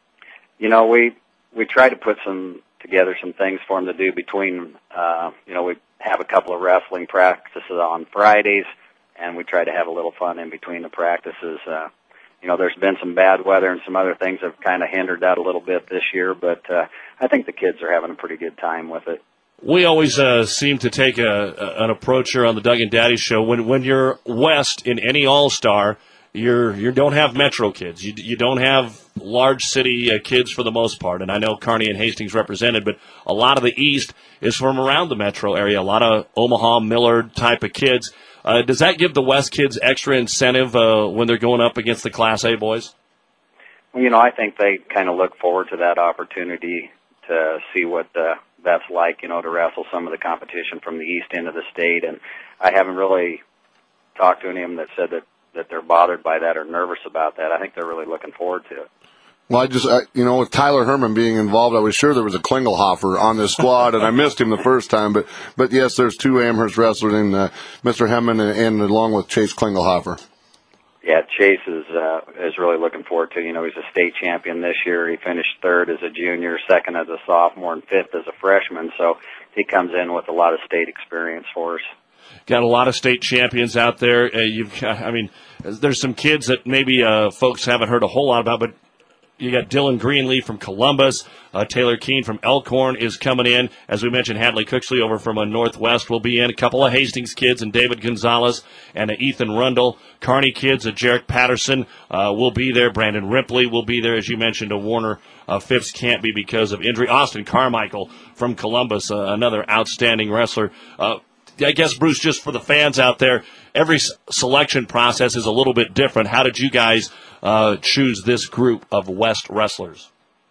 Speaker 14: You know, we we try to put some together some things for them to do between, uh, you know, we have a couple of wrestling practices on Fridays, and we try to have a little fun in between the practices. Uh, you know, there's been some bad weather and some other things that have kind of hindered that a little bit this year, but uh, I think the kids are having a pretty good time with it.
Speaker 2: We always uh, seem to take a, a, an approach here on the Doug and Daddy Show. When when you're West in any All-Star, you're you don't have Metro kids. You you don't have large city uh, kids for the most part. And I know Kearney and Hastings represented, but a lot of the East is from around the Metro area. A lot of Omaha, Millard type of kids. Uh, does that give the West kids extra incentive uh, when they're going up against the Class A boys?
Speaker 14: Well, you know, I think they kind of look forward to that opportunity to see what uh, that's like, you know, to wrestle some of the competition from the east end of the state. And I haven't really talked to any of them that said that, that they're bothered by that or nervous about that. I think they're really looking forward to it.
Speaker 3: Well, I just, I, you know, with Tyler Herman being involved, I was sure there was a Klingelhofer on this squad, and I missed him the first time. But, but yes, there's two Amherst wrestlers in uh, Mister Herman and, and along with Chase Klingelhofer.
Speaker 14: Yeah, Chase is uh, is really looking forward to. You know, he's a state champion this year. He finished third as a junior, second as a sophomore, and fifth as a freshman. So he comes in with a lot of state experience for us.
Speaker 2: Got a lot of state champions out there. Uh, you've, I mean, there's some kids that maybe uh, folks haven't heard a whole lot about, but you got Dylan Greenlee from Columbus. Uh, Taylor Keene from Elkhorn is coming in. As we mentioned, Hadley Cooksley over from uh, Northwest will be in. A couple of Hastings kids and David Gonzalez and uh, Ethan Rundle. Kearney kids, uh, Jarek Patterson uh, will be there. Brandon Ripley will be there. As you mentioned, a Warner uh, Phipps can't be because of injury. Austin Carmichael from Columbus, uh, another outstanding wrestler. Uh, I guess, Bruce, just for the fans out there, every s- selection process is a little bit different. How did you guys uh, choose this group of West wrestlers?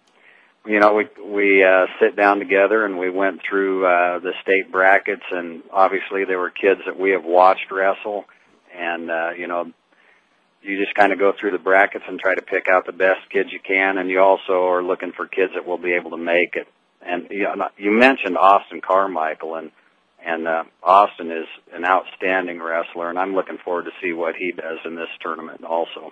Speaker 14: You know, we we uh, sit down together and we went through uh, the state brackets, and obviously there were kids that we have watched wrestle, and uh, you know, you just kind of go through the brackets and try to pick out the best kids you can, and you also are looking for kids that will be able to make it. And you know, you mentioned Austin Carmichael, and and uh, Austin is an outstanding wrestler, and I'm looking forward to see what he does in this tournament also.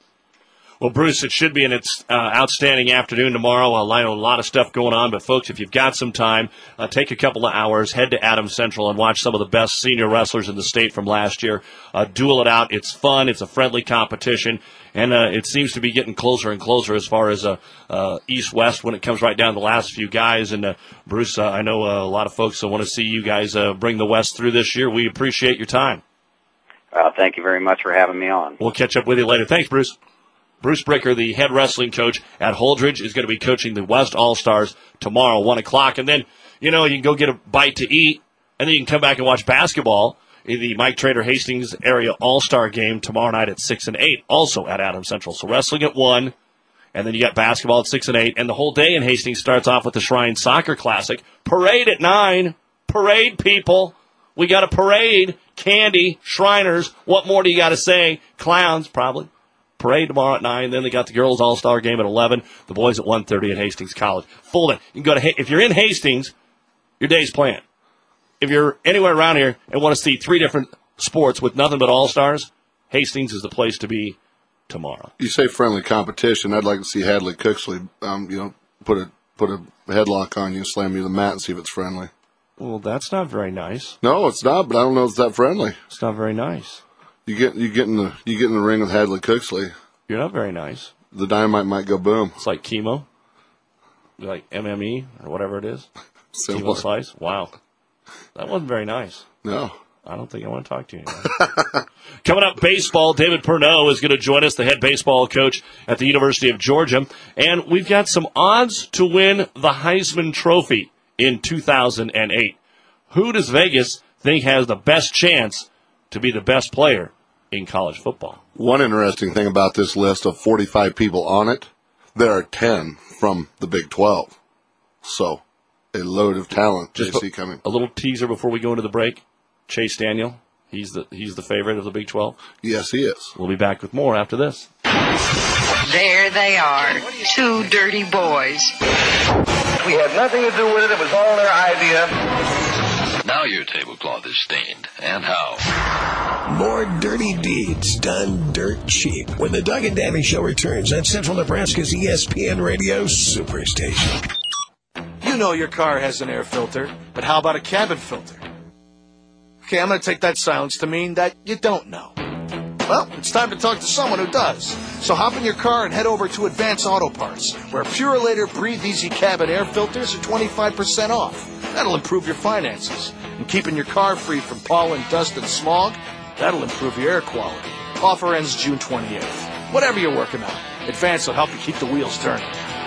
Speaker 2: Well, Bruce, it should be an it's, uh, outstanding afternoon tomorrow. I know a lot of stuff going on, but, folks, if you've got some time, uh, take a couple of hours, head to Adams Central and watch some of the best senior wrestlers in the state from last year. Uh, duel it out. It's fun. It's a friendly competition, and uh, it seems to be getting closer and closer as far as uh, uh, East-West when it comes right down to the last few guys. And, uh, Bruce, uh, I know uh, a lot of folks want to see you guys uh, bring the West through this year. We appreciate your time.
Speaker 14: Uh, thank you very much for having me on.
Speaker 2: We'll catch up with you later. Thanks, Bruce. Bruce Bricker, the head wrestling coach at Holdridge, is going to be coaching the West All-Stars tomorrow, one o'clock. And then, you know, you can go get a bite to eat, and then you can come back and watch basketball in the Mike Trader Hastings Area All-Star Game tomorrow night at six and eight, also at Adams Central. So wrestling at one, and then you got basketball at six and eight. And the whole day in Hastings starts off with the Shrine Soccer Classic. Parade at nine. Parade, people. We got a parade. Candy, Shriners. What more do you got to say? Clowns, probably. Parade tomorrow at nine. Then they got the girls' all-star game at eleven. The boys at one thirty at Hastings College. Full day. You can go to, if you're in Hastings, your day's planned. If you're anywhere around here and want to see three different sports with nothing but all-stars, Hastings is the place to be tomorrow.
Speaker 3: You say friendly competition. I'd like to see Hadley Cooksley, um, you know, put a put a headlock on you, slam you to the mat, and see if it's friendly.
Speaker 2: Well, that's not very nice.
Speaker 3: No, it's not. But I don't know if it's that friendly.
Speaker 2: It's not very nice.
Speaker 3: You get you get in the you get in the ring with Hadley Cooksley.
Speaker 2: You're not very nice.
Speaker 3: The dynamite might go boom.
Speaker 2: It's like chemo, like M M E or whatever it is.
Speaker 3: Similar.
Speaker 2: Chemo slice. Wow, that wasn't very nice.
Speaker 3: No,
Speaker 2: I don't think I want to talk to you anymore. Coming up, baseball. David Pernot is going to join us, the head baseball coach at the University of Georgia, and we've got some odds to win the Heisman Trophy in two thousand eight. Who does Vegas think has the best chance to be the best player in college football?
Speaker 3: One interesting thing about this list of forty-five people on it, there are ten from the Big twelve. So, a load of talent
Speaker 2: Just
Speaker 3: J C coming.
Speaker 2: A little teaser before we go into the break. Chase Daniel, he's the he's the favorite of the Big twelve.
Speaker 3: Yes, he is.
Speaker 2: We'll be back with more after this.
Speaker 15: There they are, two dirty boys.
Speaker 16: We had nothing to do with it. It was all their idea.
Speaker 17: Now your tablecloth is stained. And how?
Speaker 1: More dirty deeds done dirt cheap when the Doug and Danny Show returns at Central Nebraska's E S P N Radio Superstation.
Speaker 18: You know your car has an air filter, but how about a cabin filter? Okay, I'm going to take that silence to mean that you don't know. Well, it's time to talk to someone who does. So hop in your car and head over to Advance Auto Parts, where Purolator Breathe Easy cabin air filters are twenty-five percent off. That'll improve your finances. And keeping your car free from pollen, dust, and smog, that'll improve your air quality. Offer ends June twenty-eighth. Whatever you're working on, Advance will help you keep the wheels turning.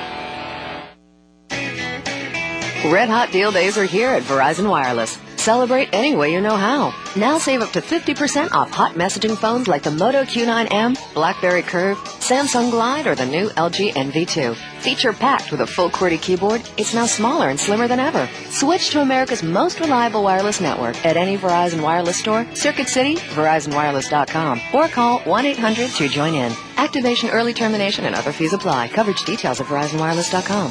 Speaker 19: Red Hot Deal Days are here at Verizon Wireless. Celebrate any way you know how. Now save up to fifty percent off hot messaging phones like the Moto Q nine M, BlackBerry Curve, Samsung Glide, or the new L G N V two. Feature packed with a full QWERTY keyboard, it's now smaller and slimmer than ever. Switch to America's most reliable wireless network at any Verizon Wireless store, Circuit City, Verizon Wireless dot com, or call one eight hundred to join in. Activation, early termination, and other fees apply. Coverage details at Verizon Wireless dot com.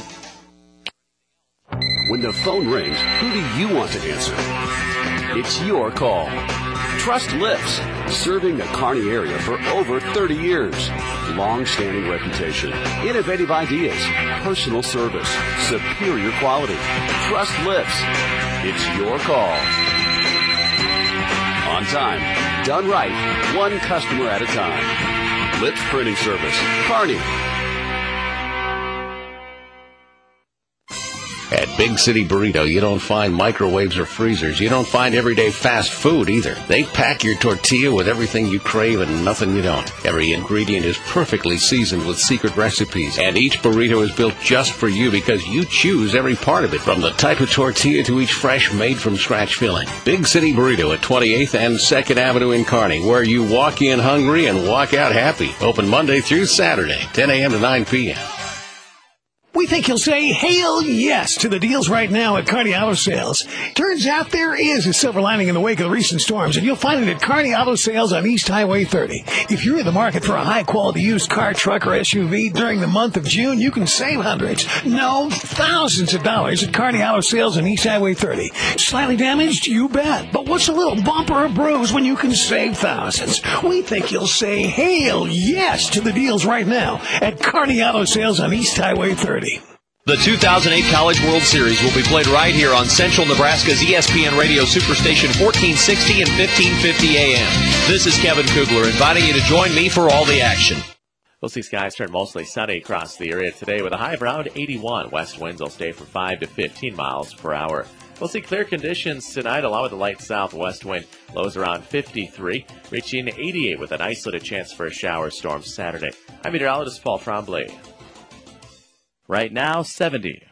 Speaker 20: When the phone rings, who do you want to answer? It's your call. Trust Lifts, serving the Kearney area for over thirty years. Long-standing reputation, innovative ideas, personal service, superior quality. Trust Lifts. It's your call. On time, done right, one customer at a time. Lifts Printing Service, Kearney.
Speaker 21: At Big City Burrito, you don't find microwaves or freezers. You don't find everyday fast food either. They pack your tortilla with everything you crave and nothing you don't. Every ingredient is perfectly seasoned with secret recipes, and each burrito is built just for you because you choose every part of it, from the type of tortilla to each fresh, made-from-scratch filling. Big City Burrito at twenty-eighth and second Avenue in Kearney, where you walk in hungry and walk out happy. Open Monday through Saturday, ten a.m. to nine p.m.
Speaker 1: We think you'll say hail yes to the deals right now at Kearney Auto Sales. Turns out there is a silver lining in the wake of the recent storms, and you'll find it at Kearney Auto Sales on East Highway thirty. If you're in the market for a high-quality used car, truck, or S U V during the month of June, you can save hundreds, no, thousands of dollars at Kearney Auto Sales on East Highway thirty. Slightly damaged? You bet. But what's a little bump or a bruise when you can save thousands? We think you'll say hail yes to the deals right now at Kearney Auto Sales on East Highway thirty.
Speaker 22: The two thousand eight College World Series will be played right here on Central Nebraska's E S P N Radio Superstation fourteen sixty and fifteen fifty A M. This is Kevin Kugler inviting you to join me for all the action.
Speaker 13: We'll see skies turn mostly sunny across the area today with a high of around eighty-one. West winds will stay from five to fifteen miles per hour. We'll see clear conditions tonight along with a light southwest wind. Lows around fifty-three, reaching eighty-eight with an isolated chance for a shower storm Saturday. I'm meteorologist Paul Tremblay. Right now, seventy.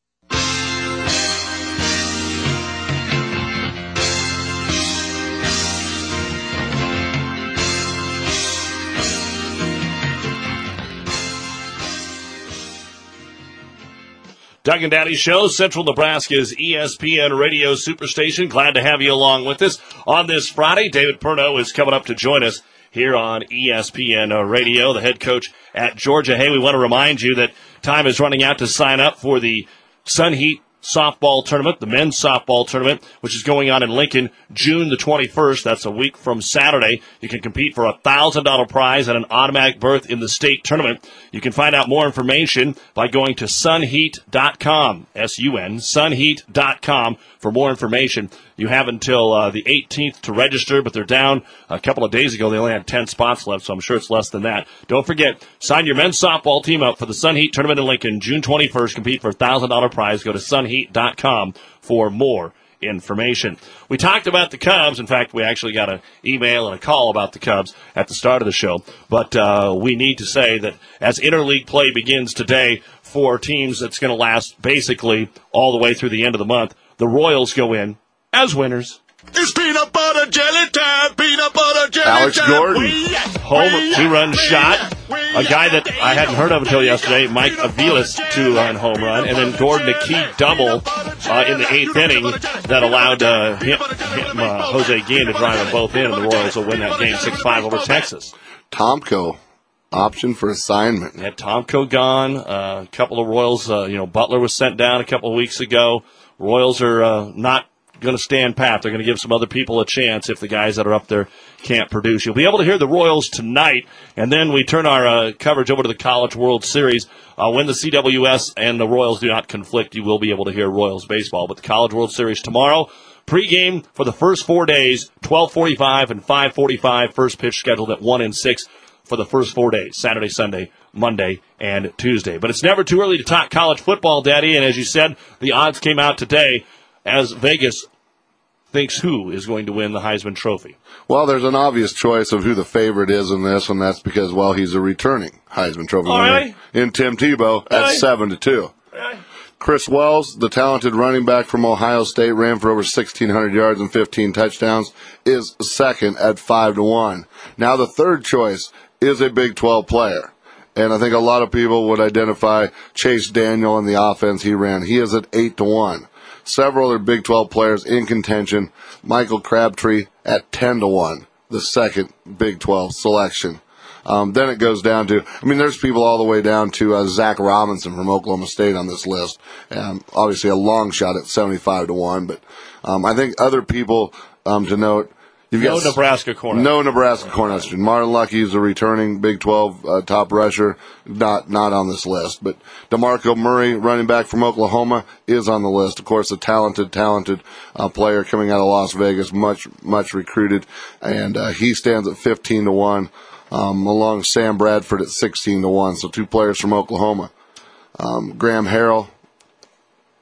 Speaker 2: Doug and Daddy Show, Central Nebraska's E S P N Radio Superstation. Glad to have you along with us on this Friday. David Perno is coming up to join us here on E S P N Radio, the head coach at Georgia. Hey, we want to remind you that time is running out to sign up for the Sun Heat softball tournament, the men's softball tournament, which is going on in Lincoln June the twenty-first. That's a week from Saturday. You can compete for a one thousand dollars prize and an automatic berth in the state tournament. You can find out more information by going to sun heat dot com, S U N, sun heat dot com for more information. You have until uh, the eighteenth to register, but they're down a couple of days ago. They only had ten spots left, so I'm sure it's less than that. Don't forget, sign your men's softball team up for the Sun Heat Tournament in Lincoln, June twenty-first. Compete for a one thousand dollars prize. Go to sun heat dot com for more information. We talked about the Cubs. In fact, we actually got an email and a call about the Cubs at the start of the show. But uh, we need to say that as interleague play begins today for teams that's going to last basically all the way through the end of the month, the Royals go in as winners.
Speaker 23: It's peanut butter jelly time, peanut butter jelly
Speaker 3: Alex
Speaker 23: time.
Speaker 3: Gordon.
Speaker 2: Home two-run shot. A guy that I hadn't heard of until yesterday, Mike Aviles, two-run home run. And then Gordon, a key double uh, in the eighth inning that allowed uh, him, him uh, Jose Guillen to drive them both in, and the Royals will win that game six five over Texas.
Speaker 3: Tomko, option for assignment.
Speaker 2: Had Tomko gone. Uh, a couple of Royals, uh, you know, Butler was sent down a couple of weeks ago. Royals are uh, not going to stand pat. They're going to give some other people a chance if the guys that are up there can't produce. You'll be able to hear the Royals tonight, and then we turn our uh, coverage over to the College World Series. Uh, when the C W S and the Royals do not conflict, you will be able to hear Royals baseball. But the College World Series tomorrow, pregame for the first four days, twelve forty-five and five forty-five. First pitch scheduled at one and six for the first four days, Saturday, Sunday, Monday, and Tuesday. But it's never too early to talk college football, Daddy, and as you said, the odds came out today as Vegas thinks who is going to win the Heisman Trophy.
Speaker 3: Well, there's an obvious choice of who the favorite is in this, and that's because, well, he's a returning Heisman Trophy
Speaker 2: oh,
Speaker 3: winner
Speaker 2: really?
Speaker 3: in Tim Tebow at
Speaker 2: really?
Speaker 3: seven to two.
Speaker 2: Really?
Speaker 3: Chris Wells, the talented running back from Ohio State, ran for over sixteen hundred yards and fifteen touchdowns, is second at five to one. Now the third choice is a Big twelve player. And I think a lot of people would identify Chase Daniel in the offense he ran. He is at eight to one. Several other Big twelve players in contention. Michael Crabtree at ten to one, the second Big twelve selection. Um, then it goes down to, I mean, there's people all the way down to uh, Zach Robinson from Oklahoma State on this list. Um, obviously a long shot at seventy-five to one, but um, I think other people um, to note, you've
Speaker 2: no
Speaker 3: got
Speaker 2: Nebraska corner.
Speaker 3: No Nebraska Cornhusker. Martin Lucky is a returning Big twelve uh, top rusher, not not on this list. But DeMarco Murray, running back from Oklahoma, is on the list. Of course, a talented, talented uh, player coming out of Las Vegas, much much recruited, and uh, he stands at fifteen to one, um, along Sam Bradford at sixteen to one. So two players from Oklahoma. Um, Graham Harrell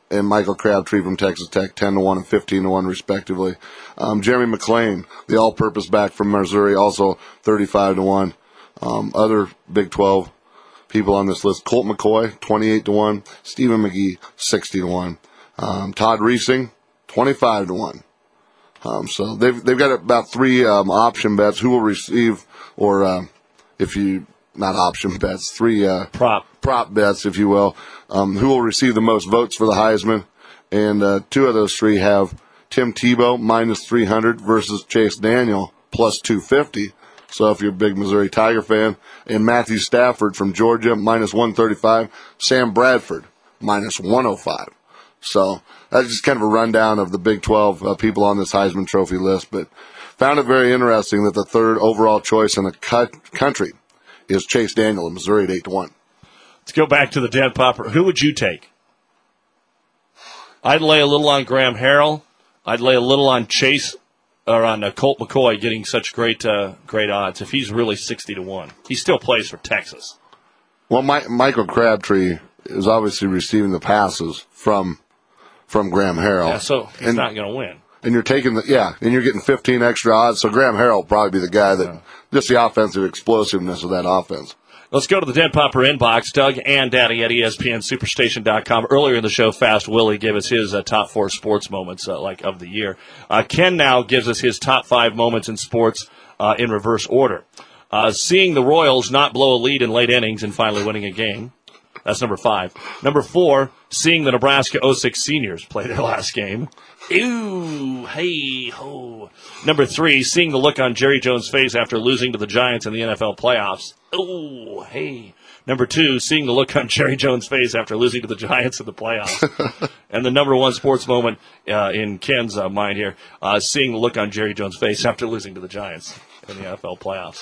Speaker 3: and Michael Crabtree from Texas Tech, ten to one and fifteen to one respectively. Um, Jeremy McClain, the all-purpose back from Missouri, also thirty-five to one. Um, other Big twelve people on this list, Colt McCoy, twenty-eight to one. Stephen McGee, sixty to one. Um, Todd Reesing, twenty-five to one. Um, so they've, they've got about three, um, option bets who will receive, or, uh, if you, not option bets, three, uh,
Speaker 2: prop,
Speaker 3: prop bets, if you will, um, who will receive the most votes for the Heisman. And, uh, two of those three have Tim Tebow minus three hundred versus Chase Daniel plus two fifty. So if you're a big Missouri Tiger fan, and Matthew Stafford from Georgia minus one thirty-five, Sam Bradford minus one oh five. So that's just kind of a rundown of the Big twelve uh, people on this Heisman Trophy list, but found it very interesting that the third overall choice in the cu- country is Chase Daniel of Missouri at eight to one.
Speaker 2: Let's go back to the dead popper. Who would you take? I'd lay a little on Graham Harrell. I'd lay a little on Chase or on uh, Colt McCoy getting such great uh, great odds if he's really sixty to one. He still plays for Texas.
Speaker 3: Well, My- Michael Crabtree is obviously receiving the passes from from Graham Harrell.
Speaker 2: Yeah, so he's
Speaker 3: and,
Speaker 2: not going to win.
Speaker 3: And you're taking the, yeah, and you're getting fifteen extra odds, so Graham Harrell will probably be the guy that, yeah. just the offensive explosiveness of that offense.
Speaker 2: Let's go to the Dead Popper inbox. Doug and Daddy at E S P N Superstation dot com. Earlier in the show, Fast Willie gave us his uh, top four sports moments uh, like of the year. Uh, Ken now gives us his top five moments in sports uh, in reverse order. Uh, seeing the Royals not blow a lead in late innings and finally winning a game. That's number five. Number four, seeing the Nebraska oh six seniors play their last game. Ew, hey, ho. Number three, seeing the look on Jerry Jones' face after losing to the Giants in the N F L playoffs. Oh, hey. Number two, seeing the look on Jerry Jones' face after losing to the Giants in the playoffs. And the number one sports moment uh, in Ken's uh, mind here, uh, seeing the look on Jerry Jones' face after losing to the Giants in the N F L playoffs.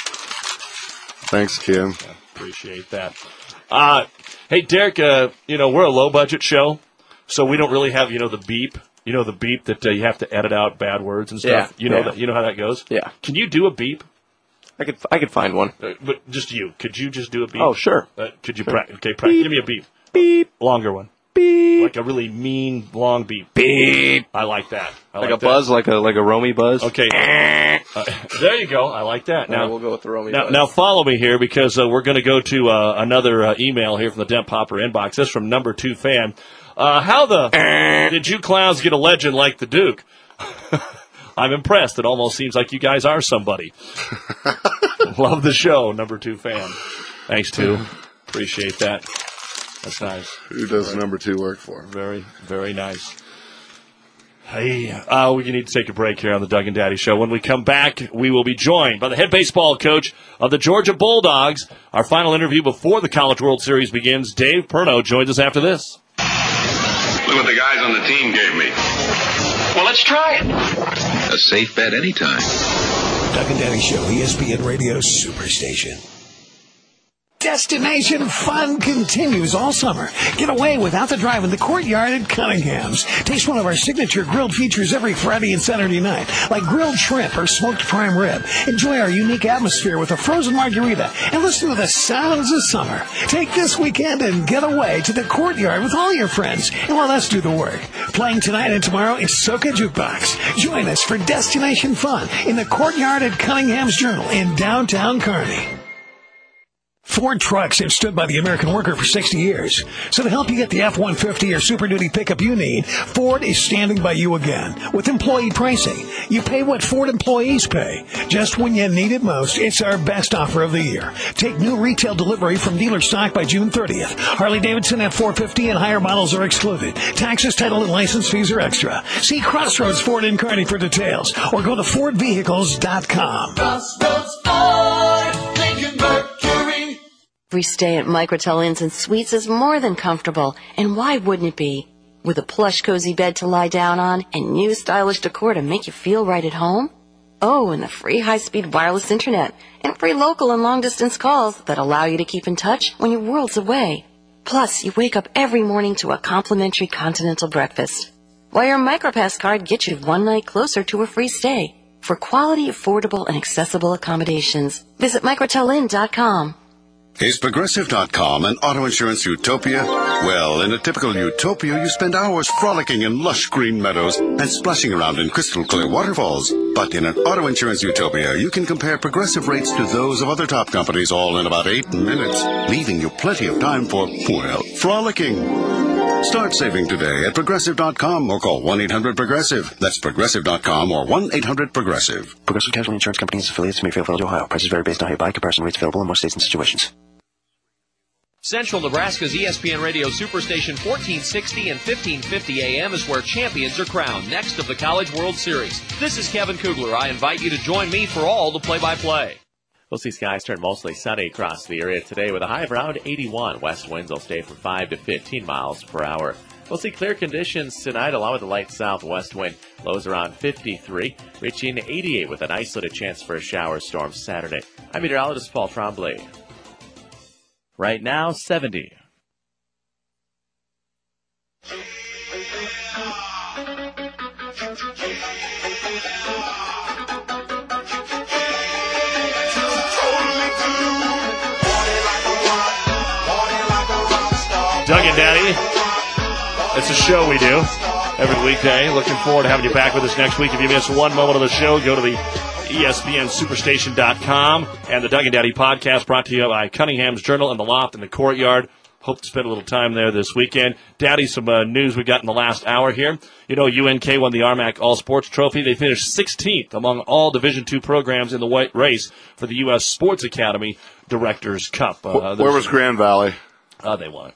Speaker 3: Thanks, Ken.
Speaker 2: Yeah, appreciate that. Uh, hey, Derek, uh, you know, we're a low-budget show, so we don't really have, you know, the beep. You know, the beep that uh, you have to edit out bad words and stuff.
Speaker 4: Yeah,
Speaker 2: you know
Speaker 4: yeah.
Speaker 2: that. You know how that goes?
Speaker 4: Yeah.
Speaker 2: Can you do a beep?
Speaker 4: I could I could find one.
Speaker 2: Uh, but just you. Could you just do a beep?
Speaker 4: Oh, sure.
Speaker 2: Uh, could you
Speaker 4: sure.
Speaker 2: practice? Okay, practice. Give me a beep.
Speaker 4: Beep.
Speaker 2: Longer one.
Speaker 4: Beep.
Speaker 2: Like a really mean, long beep.
Speaker 4: Beep.
Speaker 2: I like that. I
Speaker 4: like,
Speaker 2: like
Speaker 4: a
Speaker 2: that.
Speaker 4: buzz, like a like a Romy buzz.
Speaker 2: Okay. uh, there you go. I like that. Now
Speaker 4: right, we'll go with the Romy
Speaker 2: now,
Speaker 4: buzz.
Speaker 2: Now follow me here because uh, we're going to go to uh, another uh, email here from the Dent Popper inbox. This is from number two fan. Uh, how the did you clowns get a legend like the Duke? I'm impressed. It almost seems like you guys are somebody. Love the show, number two fan. Thanks, too. Appreciate that. That's nice.
Speaker 3: Who does right. number two work for?
Speaker 2: Very, very nice. Hey, uh, we need to take a break here on the Doug and Daddy Show. When we come back, we will be joined by the head baseball coach of the Georgia Bulldogs. Our final interview before the College World Series begins. Dave Perno joins us after this.
Speaker 17: Look what the guys on the team gave me. Well, let's try it. A safe bet anytime.
Speaker 1: Doug and Daddy Show, E S P N Radio Superstation. Destination fun continues all summer. Get away without the drive in the Courtyard at Cunningham's. Taste one of our signature grilled features every Friday and Saturday night, like grilled shrimp or smoked prime rib. Enjoy our unique atmosphere with a frozen margarita and listen to the sounds of summer. Take this weekend and get away to the Courtyard with all your friends and let us do the work. Playing tonight and tomorrow is Soca Jukebox. Join us for Destination Fun in the Courtyard at Cunningham's Journal in downtown Kearney. Ford trucks have stood by the American worker for sixty years. So to help you get the F one fifty or Super Duty pickup you need, Ford is standing by you again with employee pricing. You pay what Ford employees pay. Just when you need it most, it's our best offer of the year. Take new retail delivery from dealer stock by June thirtieth. Harley-Davidson F four fifty and higher models are excluded. Taxes, title, and license fees are extra. See Crossroads Ford in Kearney for details or go to ford vehicles dot com.
Speaker 6: Crossroads Ford, Lincoln Mercury.
Speaker 19: Every stay at Microtel Inns and Suites is more than comfortable, and why wouldn't it be? With a plush, cozy bed to lie down on and new stylish decor to make you feel right at home? Oh, and the free high-speed wireless internet and free local and long-distance calls that allow you to keep in touch when you're worlds away. Plus, you wake up every morning to a complimentary continental breakfast. While your MicroPass card gets you one night closer to a free stay. For quality, affordable, and accessible accommodations, visit microtel inn dot com.
Speaker 7: Is Progressive dot com an auto insurance utopia? Well, in a typical utopia, you spend hours frolicking in lush green meadows and splashing around in crystal clear waterfalls. But in an auto insurance utopia, you can compare Progressive rates to those of other top companies all in about eight minutes, leaving you plenty of time for, well, frolicking. Start saving today at Progressive dot com or call one eight hundred progressive. That's Progressive dot com or one eight hundred progressive.
Speaker 8: Progressive Casualty Insurance Company is affiliates of Mayfield, Philadelphia, Ohio. Prices vary based on how you buy. Comparison rates available in most states and situations.
Speaker 22: Central Nebraska's E S P N Radio Superstation fourteen sixty and fifteen fifty A M is where champions are crowned next of the College World Series. This is Kevin Kugler. I invite you to join me for all the play-by-play.
Speaker 13: We'll see skies turn mostly sunny across the area today with a high of around eighty-one. West winds will stay from five to fifteen miles per hour. We'll see clear conditions tonight along with a light southwest wind. Lows around fifty-three, reaching eighty-eight with an isolated chance for a shower storm Saturday. I'm meteorologist Paul Trombley. Right now, seventy.
Speaker 2: Doug and Daddy, it's a show we do every weekday. Looking forward to having you back with us next week. If you miss one moment of the show, go to the E S P N Superstation dot com and the Doug and Daddy podcast brought to you by Cunningham's Journal and the Loft in the Courtyard. Hope to spend a little time there this weekend. Daddy, some uh, news we got in the last hour here. You know, U N K won the Armac All-Sports Trophy. They finished sixteenth among all Division two programs in the white race for the U S Sports Academy Directors Cup. Uh,
Speaker 3: Where was Grand Valley?
Speaker 2: Uh, they won.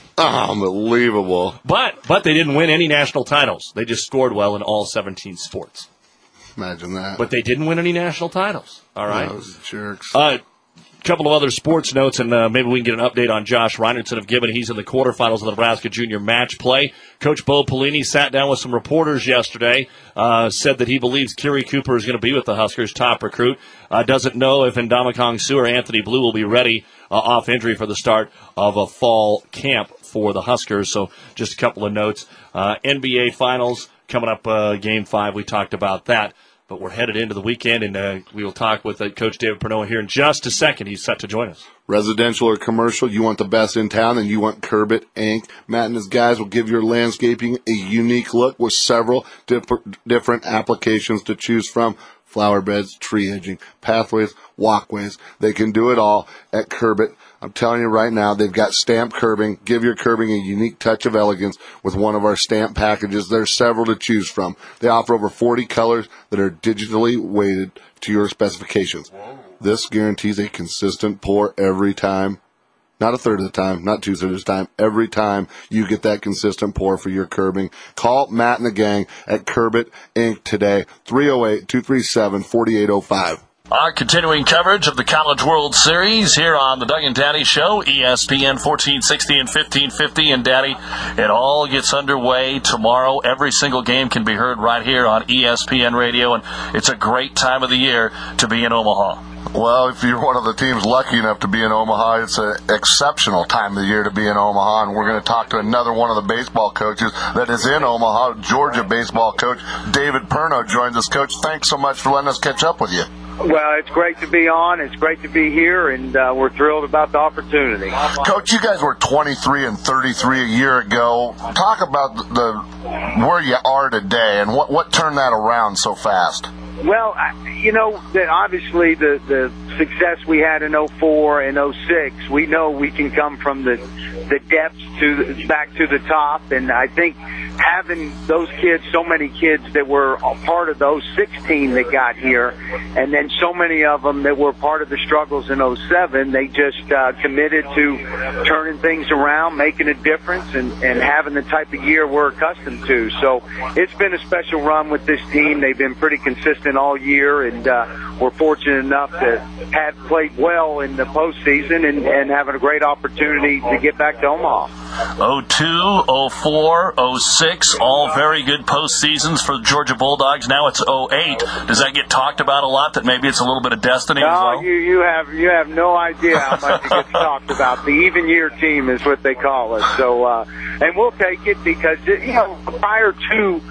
Speaker 3: Unbelievable.
Speaker 2: But but they didn't win any national titles. They just scored well in all seventeen sports.
Speaker 3: Imagine that.
Speaker 2: But they didn't win any national titles. All right.
Speaker 3: Those jerks.
Speaker 2: A uh, couple of other sports notes, and uh, maybe we can get an update on Josh Reinertson of Gibbon. He's in the quarterfinals of the Nebraska Junior Match Play. Coach Bo Pelini sat down with some reporters yesterday, uh, said that he believes Kiri Cooper is going to be with the Huskers, top recruit. Uh, doesn't know if Ndamukong Suh or Anthony Blue will be ready uh, off injury for the start of a fall camp for the Huskers. So just a couple of notes. Uh, N B A Finals coming up, uh, Game five. We talked about that. But we're headed into the weekend, and uh, we will talk with uh, Coach David Pernoa here in just a second. He's set to join us.
Speaker 3: Residential or commercial, you want the best in town, and you want Curbit Incorporated. Matt and his guys will give your landscaping a unique look with several diff- different applications to choose from. Flower beds, tree edging, pathways, walkways. They can do it all at Curbit. I'm telling you right now, they've got stamped curbing. Give your curbing a unique touch of elegance with one of our stamp packages. There's several to choose from. They offer over forty colors that are digitally weighted to your specifications. This guarantees a consistent pour every time. Not a third of the time, not two-thirds of the time. Every time you get that consistent pour for your curbing. Call Matt and the gang at Curbit Incorporated today, three oh eight, two three seven, four eight oh five.
Speaker 2: Our continuing coverage of the College World Series here on the Doug and Daddy Show, E S P N fourteen sixty and fifteen fifty. And, Daddy, it all gets underway tomorrow. Every single game can be heard right here on E S P N Radio, and it's a great time of the year to be in Omaha.
Speaker 3: Well, if you're one of the teams lucky enough to be in Omaha, it's an exceptional time of the year to be in Omaha, and we're going to talk to another one of the baseball coaches that is in Omaha, Georgia baseball coach David Pernoa joins us. Coach, thanks so much for letting us catch up with you.
Speaker 10: Well, it's great to be on. It's great to be here, and uh, we're thrilled about the opportunity.
Speaker 3: Coach, you guys were twenty-three and thirty-three a year ago. Talk about the where you are today and what, what turned that around so fast.
Speaker 10: Well, you know, that obviously the, the success we had in oh four and oh six, we know we can come from the the depths to the, back to the top, and I think having those kids, so many kids that were a part of those sixteen that got here, and then so many of them that were part of the struggles in oh seven, they just uh, committed to turning things around, making a difference, and, and having the type of year we're accustomed to. So it's been a special run with this team. They've been pretty consistent all year, and uh, we're fortunate enough to have played well in the postseason and, and having a great opportunity to get back to Omaha.
Speaker 2: oh two, oh four, oh six, all very good postseasons for the Georgia Bulldogs. Now it's oh eight. Does that get talked about a lot, that maybe it's a little bit of destiny
Speaker 10: no,
Speaker 2: as well?
Speaker 10: you, you have you have no idea how much it gets talked about. The even year team is what they call us. So, uh, and we'll take it because, you know, prior to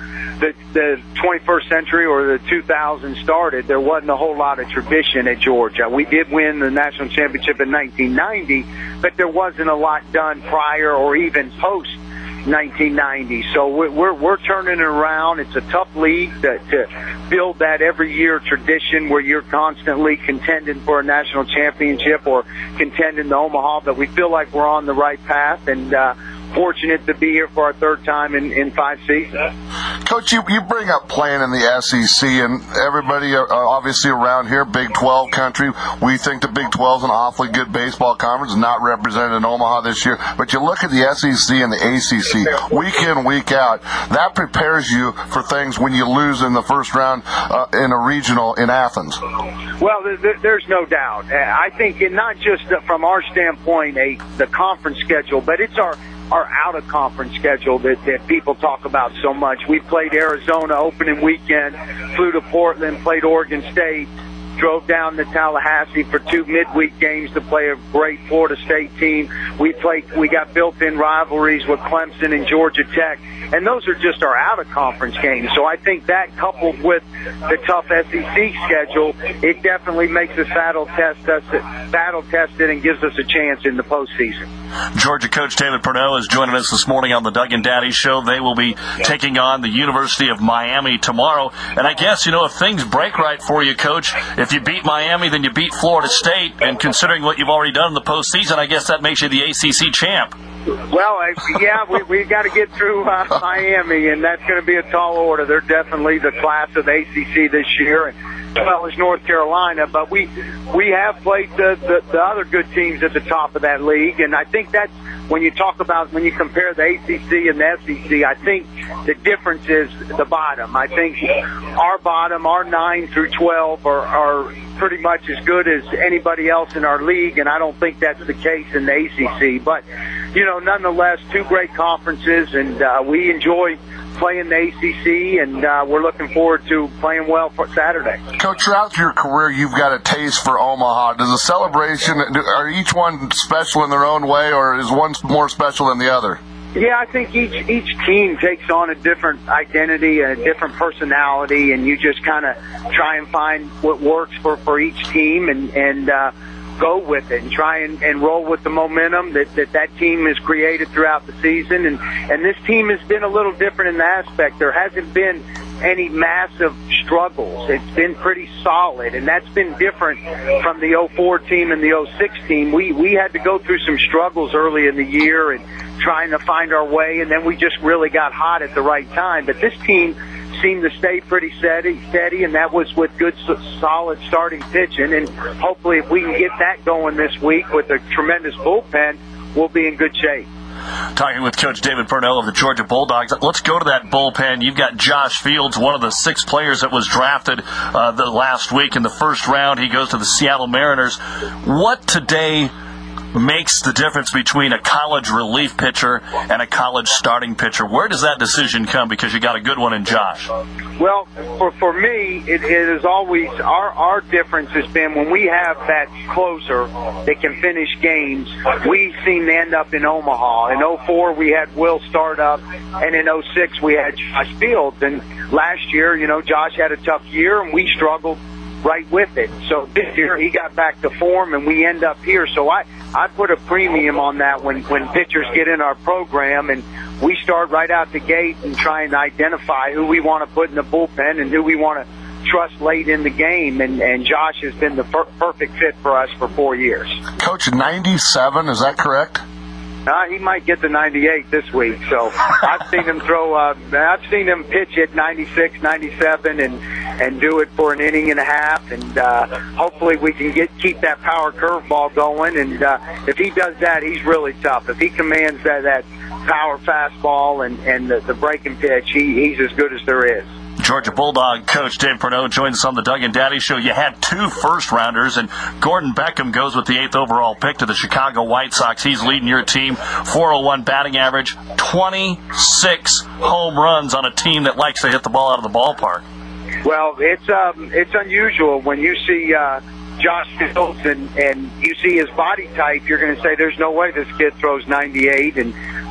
Speaker 10: the, the twenty-first century or the two thousands started, there wasn't a whole lot of tradition at Georgia. We did win the national championship in nineteen ninety, but there wasn't a lot done prior or even post nineteen ninety. So we're, we're, we're turning it around. It's a tough league to, to build that every year tradition where you're constantly contending for a national championship or contending to Omaha, but we feel like we're on the right path, and uh, fortunate to be here for our third time in, in five seasons.
Speaker 3: Coach, you, you bring up playing in the S E C, and everybody uh, obviously around here, Big twelve country, we think the Big twelve is an awfully good baseball conference, not represented in Omaha this year. But you look at the S E C and the A C C, week in, week out, that prepares you for things when you lose in the first round uh, in a regional in Athens.
Speaker 10: Well, there, there's no doubt. I think it, not just from our standpoint, a the conference schedule, but it's our our out-of-conference schedule that, that people talk about so much. We played Arizona opening weekend, flew to Portland, played Oregon State, drove down to Tallahassee for two midweek games to play a great Florida State team. We played, we got built-in rivalries with Clemson and Georgia Tech, and those are just our out-of-conference games. So I think that, coupled with the tough S E C schedule, it definitely makes us battle test us, battle tested, and gives us a chance in the postseason.
Speaker 2: Georgia coach David Pernot is joining us this morning on the Doug and Daddy Show. They will be taking on the University of Miami tomorrow. And I guess, you know, if things break right for you, Coach, if you beat Miami, then you beat Florida State. And considering what you've already done in the postseason, I guess that makes you the A C C champ.
Speaker 10: Well, yeah, we we got to get through uh, Miami, and that's going to be a tall order. They're definitely the class of the A C C this year, and well as North Carolina. But we we have played the, the the other good teams at the top of that league, and I think that's when you talk about when you compare the A C C and the S E C. I think the difference is the bottom. I think our bottom, our nine through twelve, are, are pretty much as good as anybody else in our league, and I don't think that's the case in the A C C. But you know, nonetheless, two great conferences, and uh, we enjoy playing the A C C, and uh, we're looking forward to playing well for Saturday.
Speaker 3: Coach, throughout your career, you've got a taste for Omaha. Does the celebration, are each one special in their own way, or is one more special than the other?
Speaker 10: Yeah, I think each each team takes on a different identity, a different personality, and you just kind of try and find what works for, for each team, and, and uh, go with it and try and, and roll with the momentum that, that that team has created throughout the season. And, and this team has been a little different in the aspect. There hasn't been any massive struggles. It's been pretty solid, and that's been different from the oh four team and the oh six team. We, we had to go through some struggles early in the year and trying to find our way, and then we just really got hot at the right time. But this team seemed to stay pretty steady, steady, and that was with good, solid starting pitching. And hopefully, if we can get that going this week with a tremendous bullpen, we'll be in good shape.
Speaker 2: Talking with Coach David Pernot of the Georgia Bulldogs. Let's go to that bullpen. You've got Josh Fields, one of the six players that was drafted uh, the last week in the first round. He goes to the Seattle Mariners. What today makes the difference between a college relief pitcher and a college starting pitcher? Where does that decision come? Because you got a good one in Josh.
Speaker 10: Well, for for me, it, it is always our our difference has been when we have that closer that can finish games. We seem to end up in Omaha. In oh four, we had Will start up, and in oh six, we had Josh Fields. And last year, you know, Josh had a tough year, and we struggled right with it. So this year he got back to form, and we end up here. So I, I put a premium on that when, when pitchers get in our program, and we start right out the gate and try and identify who we want to put in the bullpen and who we want to trust late in the game. And, and Josh has been the per- perfect fit for us for four years.
Speaker 3: Coach, ninety-seven, is that correct?
Speaker 10: Uh, he might get to ninety-eight this week. So I've seen him throw. Uh, I've seen him pitch at ninety-six, ninety-seven, and and do it for an inning and a half. And uh, hopefully we can get keep that power curveball going. And uh, if he does that, he's really tough. If he commands that that power fastball and and the, the breaking pitch, he, he's as good as there is.
Speaker 2: Georgia Bulldog coach Dave Pernot joins us on the Doug and Daddy Show. You had two first-rounders, and Gordon Beckham goes with the eighth overall pick to the Chicago White Sox. He's leading your team, four oh one batting average, twenty-six home runs on a team that likes to hit the ball out of the ballpark.
Speaker 10: Well, it's um, it's unusual when you see uh, Josh Fields and, and you see his body type. You're going to say there's no way this kid throws ninety-eight, and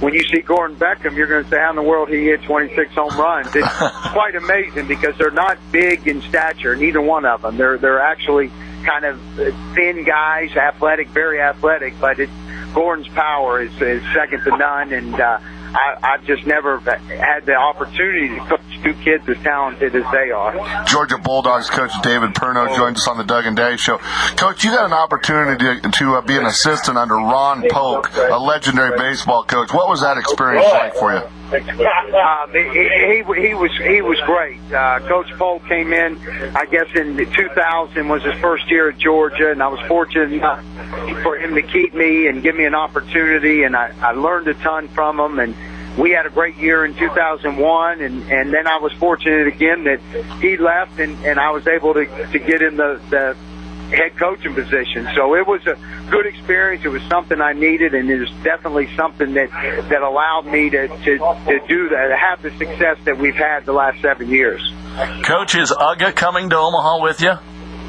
Speaker 10: when you see Gordon Beckham, you're going to say, how in the world he hit twenty-six home runs? It's quite amazing because they're not big in stature, neither one of them. They're they're actually kind of thin guys, athletic, very athletic, but it, Gordon's power is, is second to none, and uh, I, I've just never had the opportunity to coach two kids as talented as they are.
Speaker 3: Georgia Bulldogs coach David Perno joins us on the Doug and Daddy Show. Coach, you got an opportunity to, to uh, be an assistant under Ron Polk, a legendary baseball coach. What was that experience like for you?
Speaker 10: Uh, he, he, he was he was great. Uh, Coach Polk came in, I guess, in two thousand was his first year at Georgia, and I was fortunate enough for him to keep me and give me an opportunity, and I, I learned a ton from him, and we had a great year in two thousand one, and, and then I was fortunate again that he left, and, and I was able to, to get in the, the head coaching position. So it was a good experience. It was something I needed, and it was definitely something that, that allowed me to, to, to do that, to have the success that we've had the last seven years.
Speaker 5: Coach, is Uga coming to Omaha with you?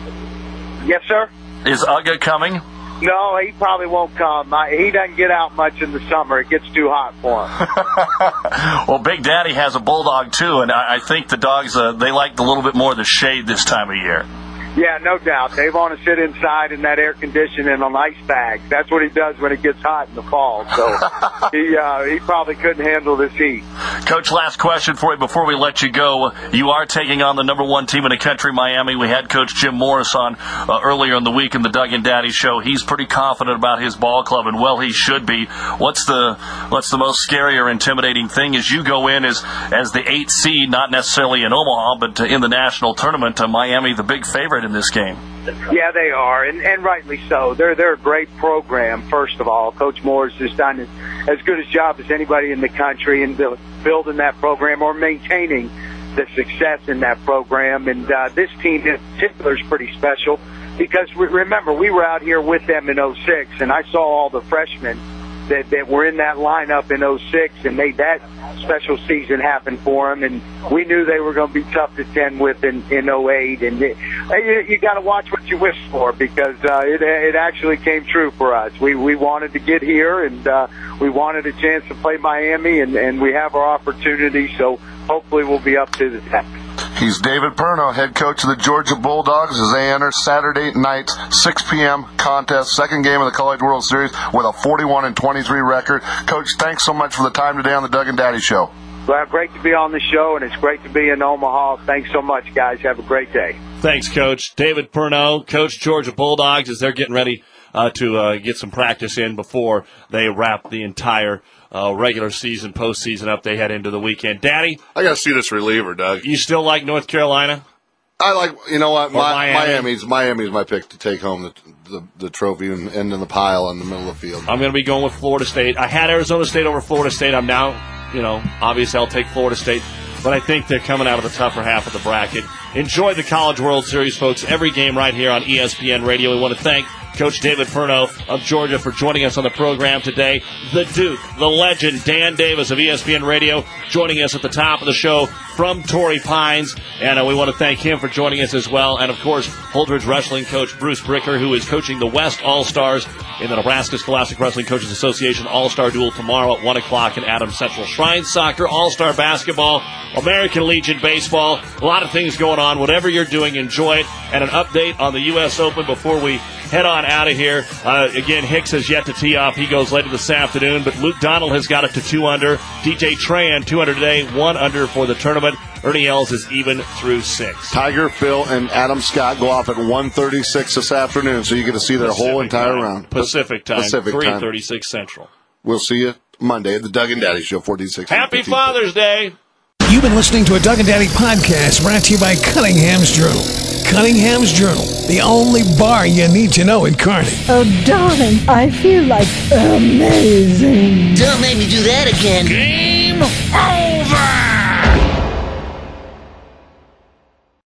Speaker 10: Yes, sir.
Speaker 5: Is Uga coming?
Speaker 10: No, he probably won't come. I, he doesn't get out much in the summer. It gets too hot for him.
Speaker 5: Well, Big Daddy has a bulldog, too, and I, I think the dogs, uh, they like a little bit more of the shade this time of year.
Speaker 10: Yeah, no doubt. They want to sit inside in that air conditioning on ice bags. That's what he does when it gets hot in the fall. So he uh, he probably couldn't handle this heat.
Speaker 5: Coach, last question for you before we let you go. You are taking on the number one team in the country, Miami. We had Coach Jim Morris on uh, earlier in the week in the Doug and Daddy Show. He's pretty confident about his ball club, and well, he should be. What's the what's the most scary or intimidating thing as you go in as as the eighth seed, not necessarily in Omaha, but uh, in the national tournament? Uh, Miami, the big favorite in this game.
Speaker 10: Yeah, they are, and, and rightly so. They're they're a great program. First of all, Coach Morris has done as, as good a job as anybody in the country in build, building that program or maintaining the success in that program. And uh, this team in particular is pretty special because we, remember we were out here with them in oh six, and I saw all the freshmen that, that were in that lineup in oh six and made that special season happen for them, and we knew they were going to be tough to contend with in, in oh eight, and it, you, you got to watch what you wish for because uh, it, it actually came true for us. We we wanted to get here, and uh, we wanted a chance to play Miami, and, and we have our opportunity, so hopefully we'll be up to the task.
Speaker 3: He's David Perno, head coach of the Georgia Bulldogs, as they enter Saturday night, six p.m. contest, second game of the College World Series with a forty-one and twenty-three record. Coach, thanks so much for the time today on the Doug and Daddy Show.
Speaker 10: Well, great to be on the show, and it's great to be in Omaha. Thanks so much, guys. Have a great day.
Speaker 2: Thanks, Coach. David Perno, Coach Georgia Bulldogs, as they're getting ready uh, to uh, get some practice in before they wrap the entire Uh, regular season, postseason up. They head into the weekend. Daddy,
Speaker 3: I got to see this reliever, Doug.
Speaker 2: You still like North Carolina?
Speaker 3: I like, you know what, my,
Speaker 2: Miami?
Speaker 3: Miami's Miami's my pick to take home the the, the trophy and end in the pile in the middle of the field.
Speaker 2: I'm going to be going with Florida State. I had Arizona State over Florida State. I'm now, you know, obviously I'll take Florida State, but I think they're coming out of the tougher half of the bracket. Enjoy the College World Series, folks. Every game right here on E S P N Radio. We want to thank Coach David Perno of Georgia for joining us on the program today. The Duke, the legend, Dan Davis of E S P N Radio, joining us at the top of the show from Torrey Pines. And uh, we want to thank him for joining us as well. And, of course, Holdridge Wrestling coach Bruce Bricker, who is coaching the West All-Stars in the Nebraska Scholastic Wrestling Coaches Association All-Star Duel tomorrow at one o'clock in Adams Central. Shrine Soccer, All-Star Basketball, American Legion Baseball, a lot of things going on. Whatever you're doing, enjoy it. And an update on the U S Open before we head on out of here. Uh, again, Hicks has yet to tee off. He goes later this afternoon, but Luke Donald has got it to two under. D J Tran, two under today, one under for the tournament. Ernie Els is even through six.
Speaker 3: Tiger, Phil, and Adam Scott go off at one thirty-six this afternoon, so you get to see their
Speaker 2: Pacific
Speaker 3: whole entire
Speaker 2: time.
Speaker 3: round.
Speaker 2: Pacific time,
Speaker 3: Pacific
Speaker 2: three
Speaker 3: time.
Speaker 2: thirty-six Central.
Speaker 3: We'll see you Monday at the Doug and Daddy Show, fourteen sixty.
Speaker 2: Happy Father's Day!
Speaker 1: You've been listening to a Doug and Daddy podcast brought to you by Cunningham's Journal. Cunningham's Journal, the only bar you need to know in Kearney.
Speaker 11: Oh, darling, I feel like amazing.
Speaker 6: Don't make me do that again.
Speaker 1: Game over!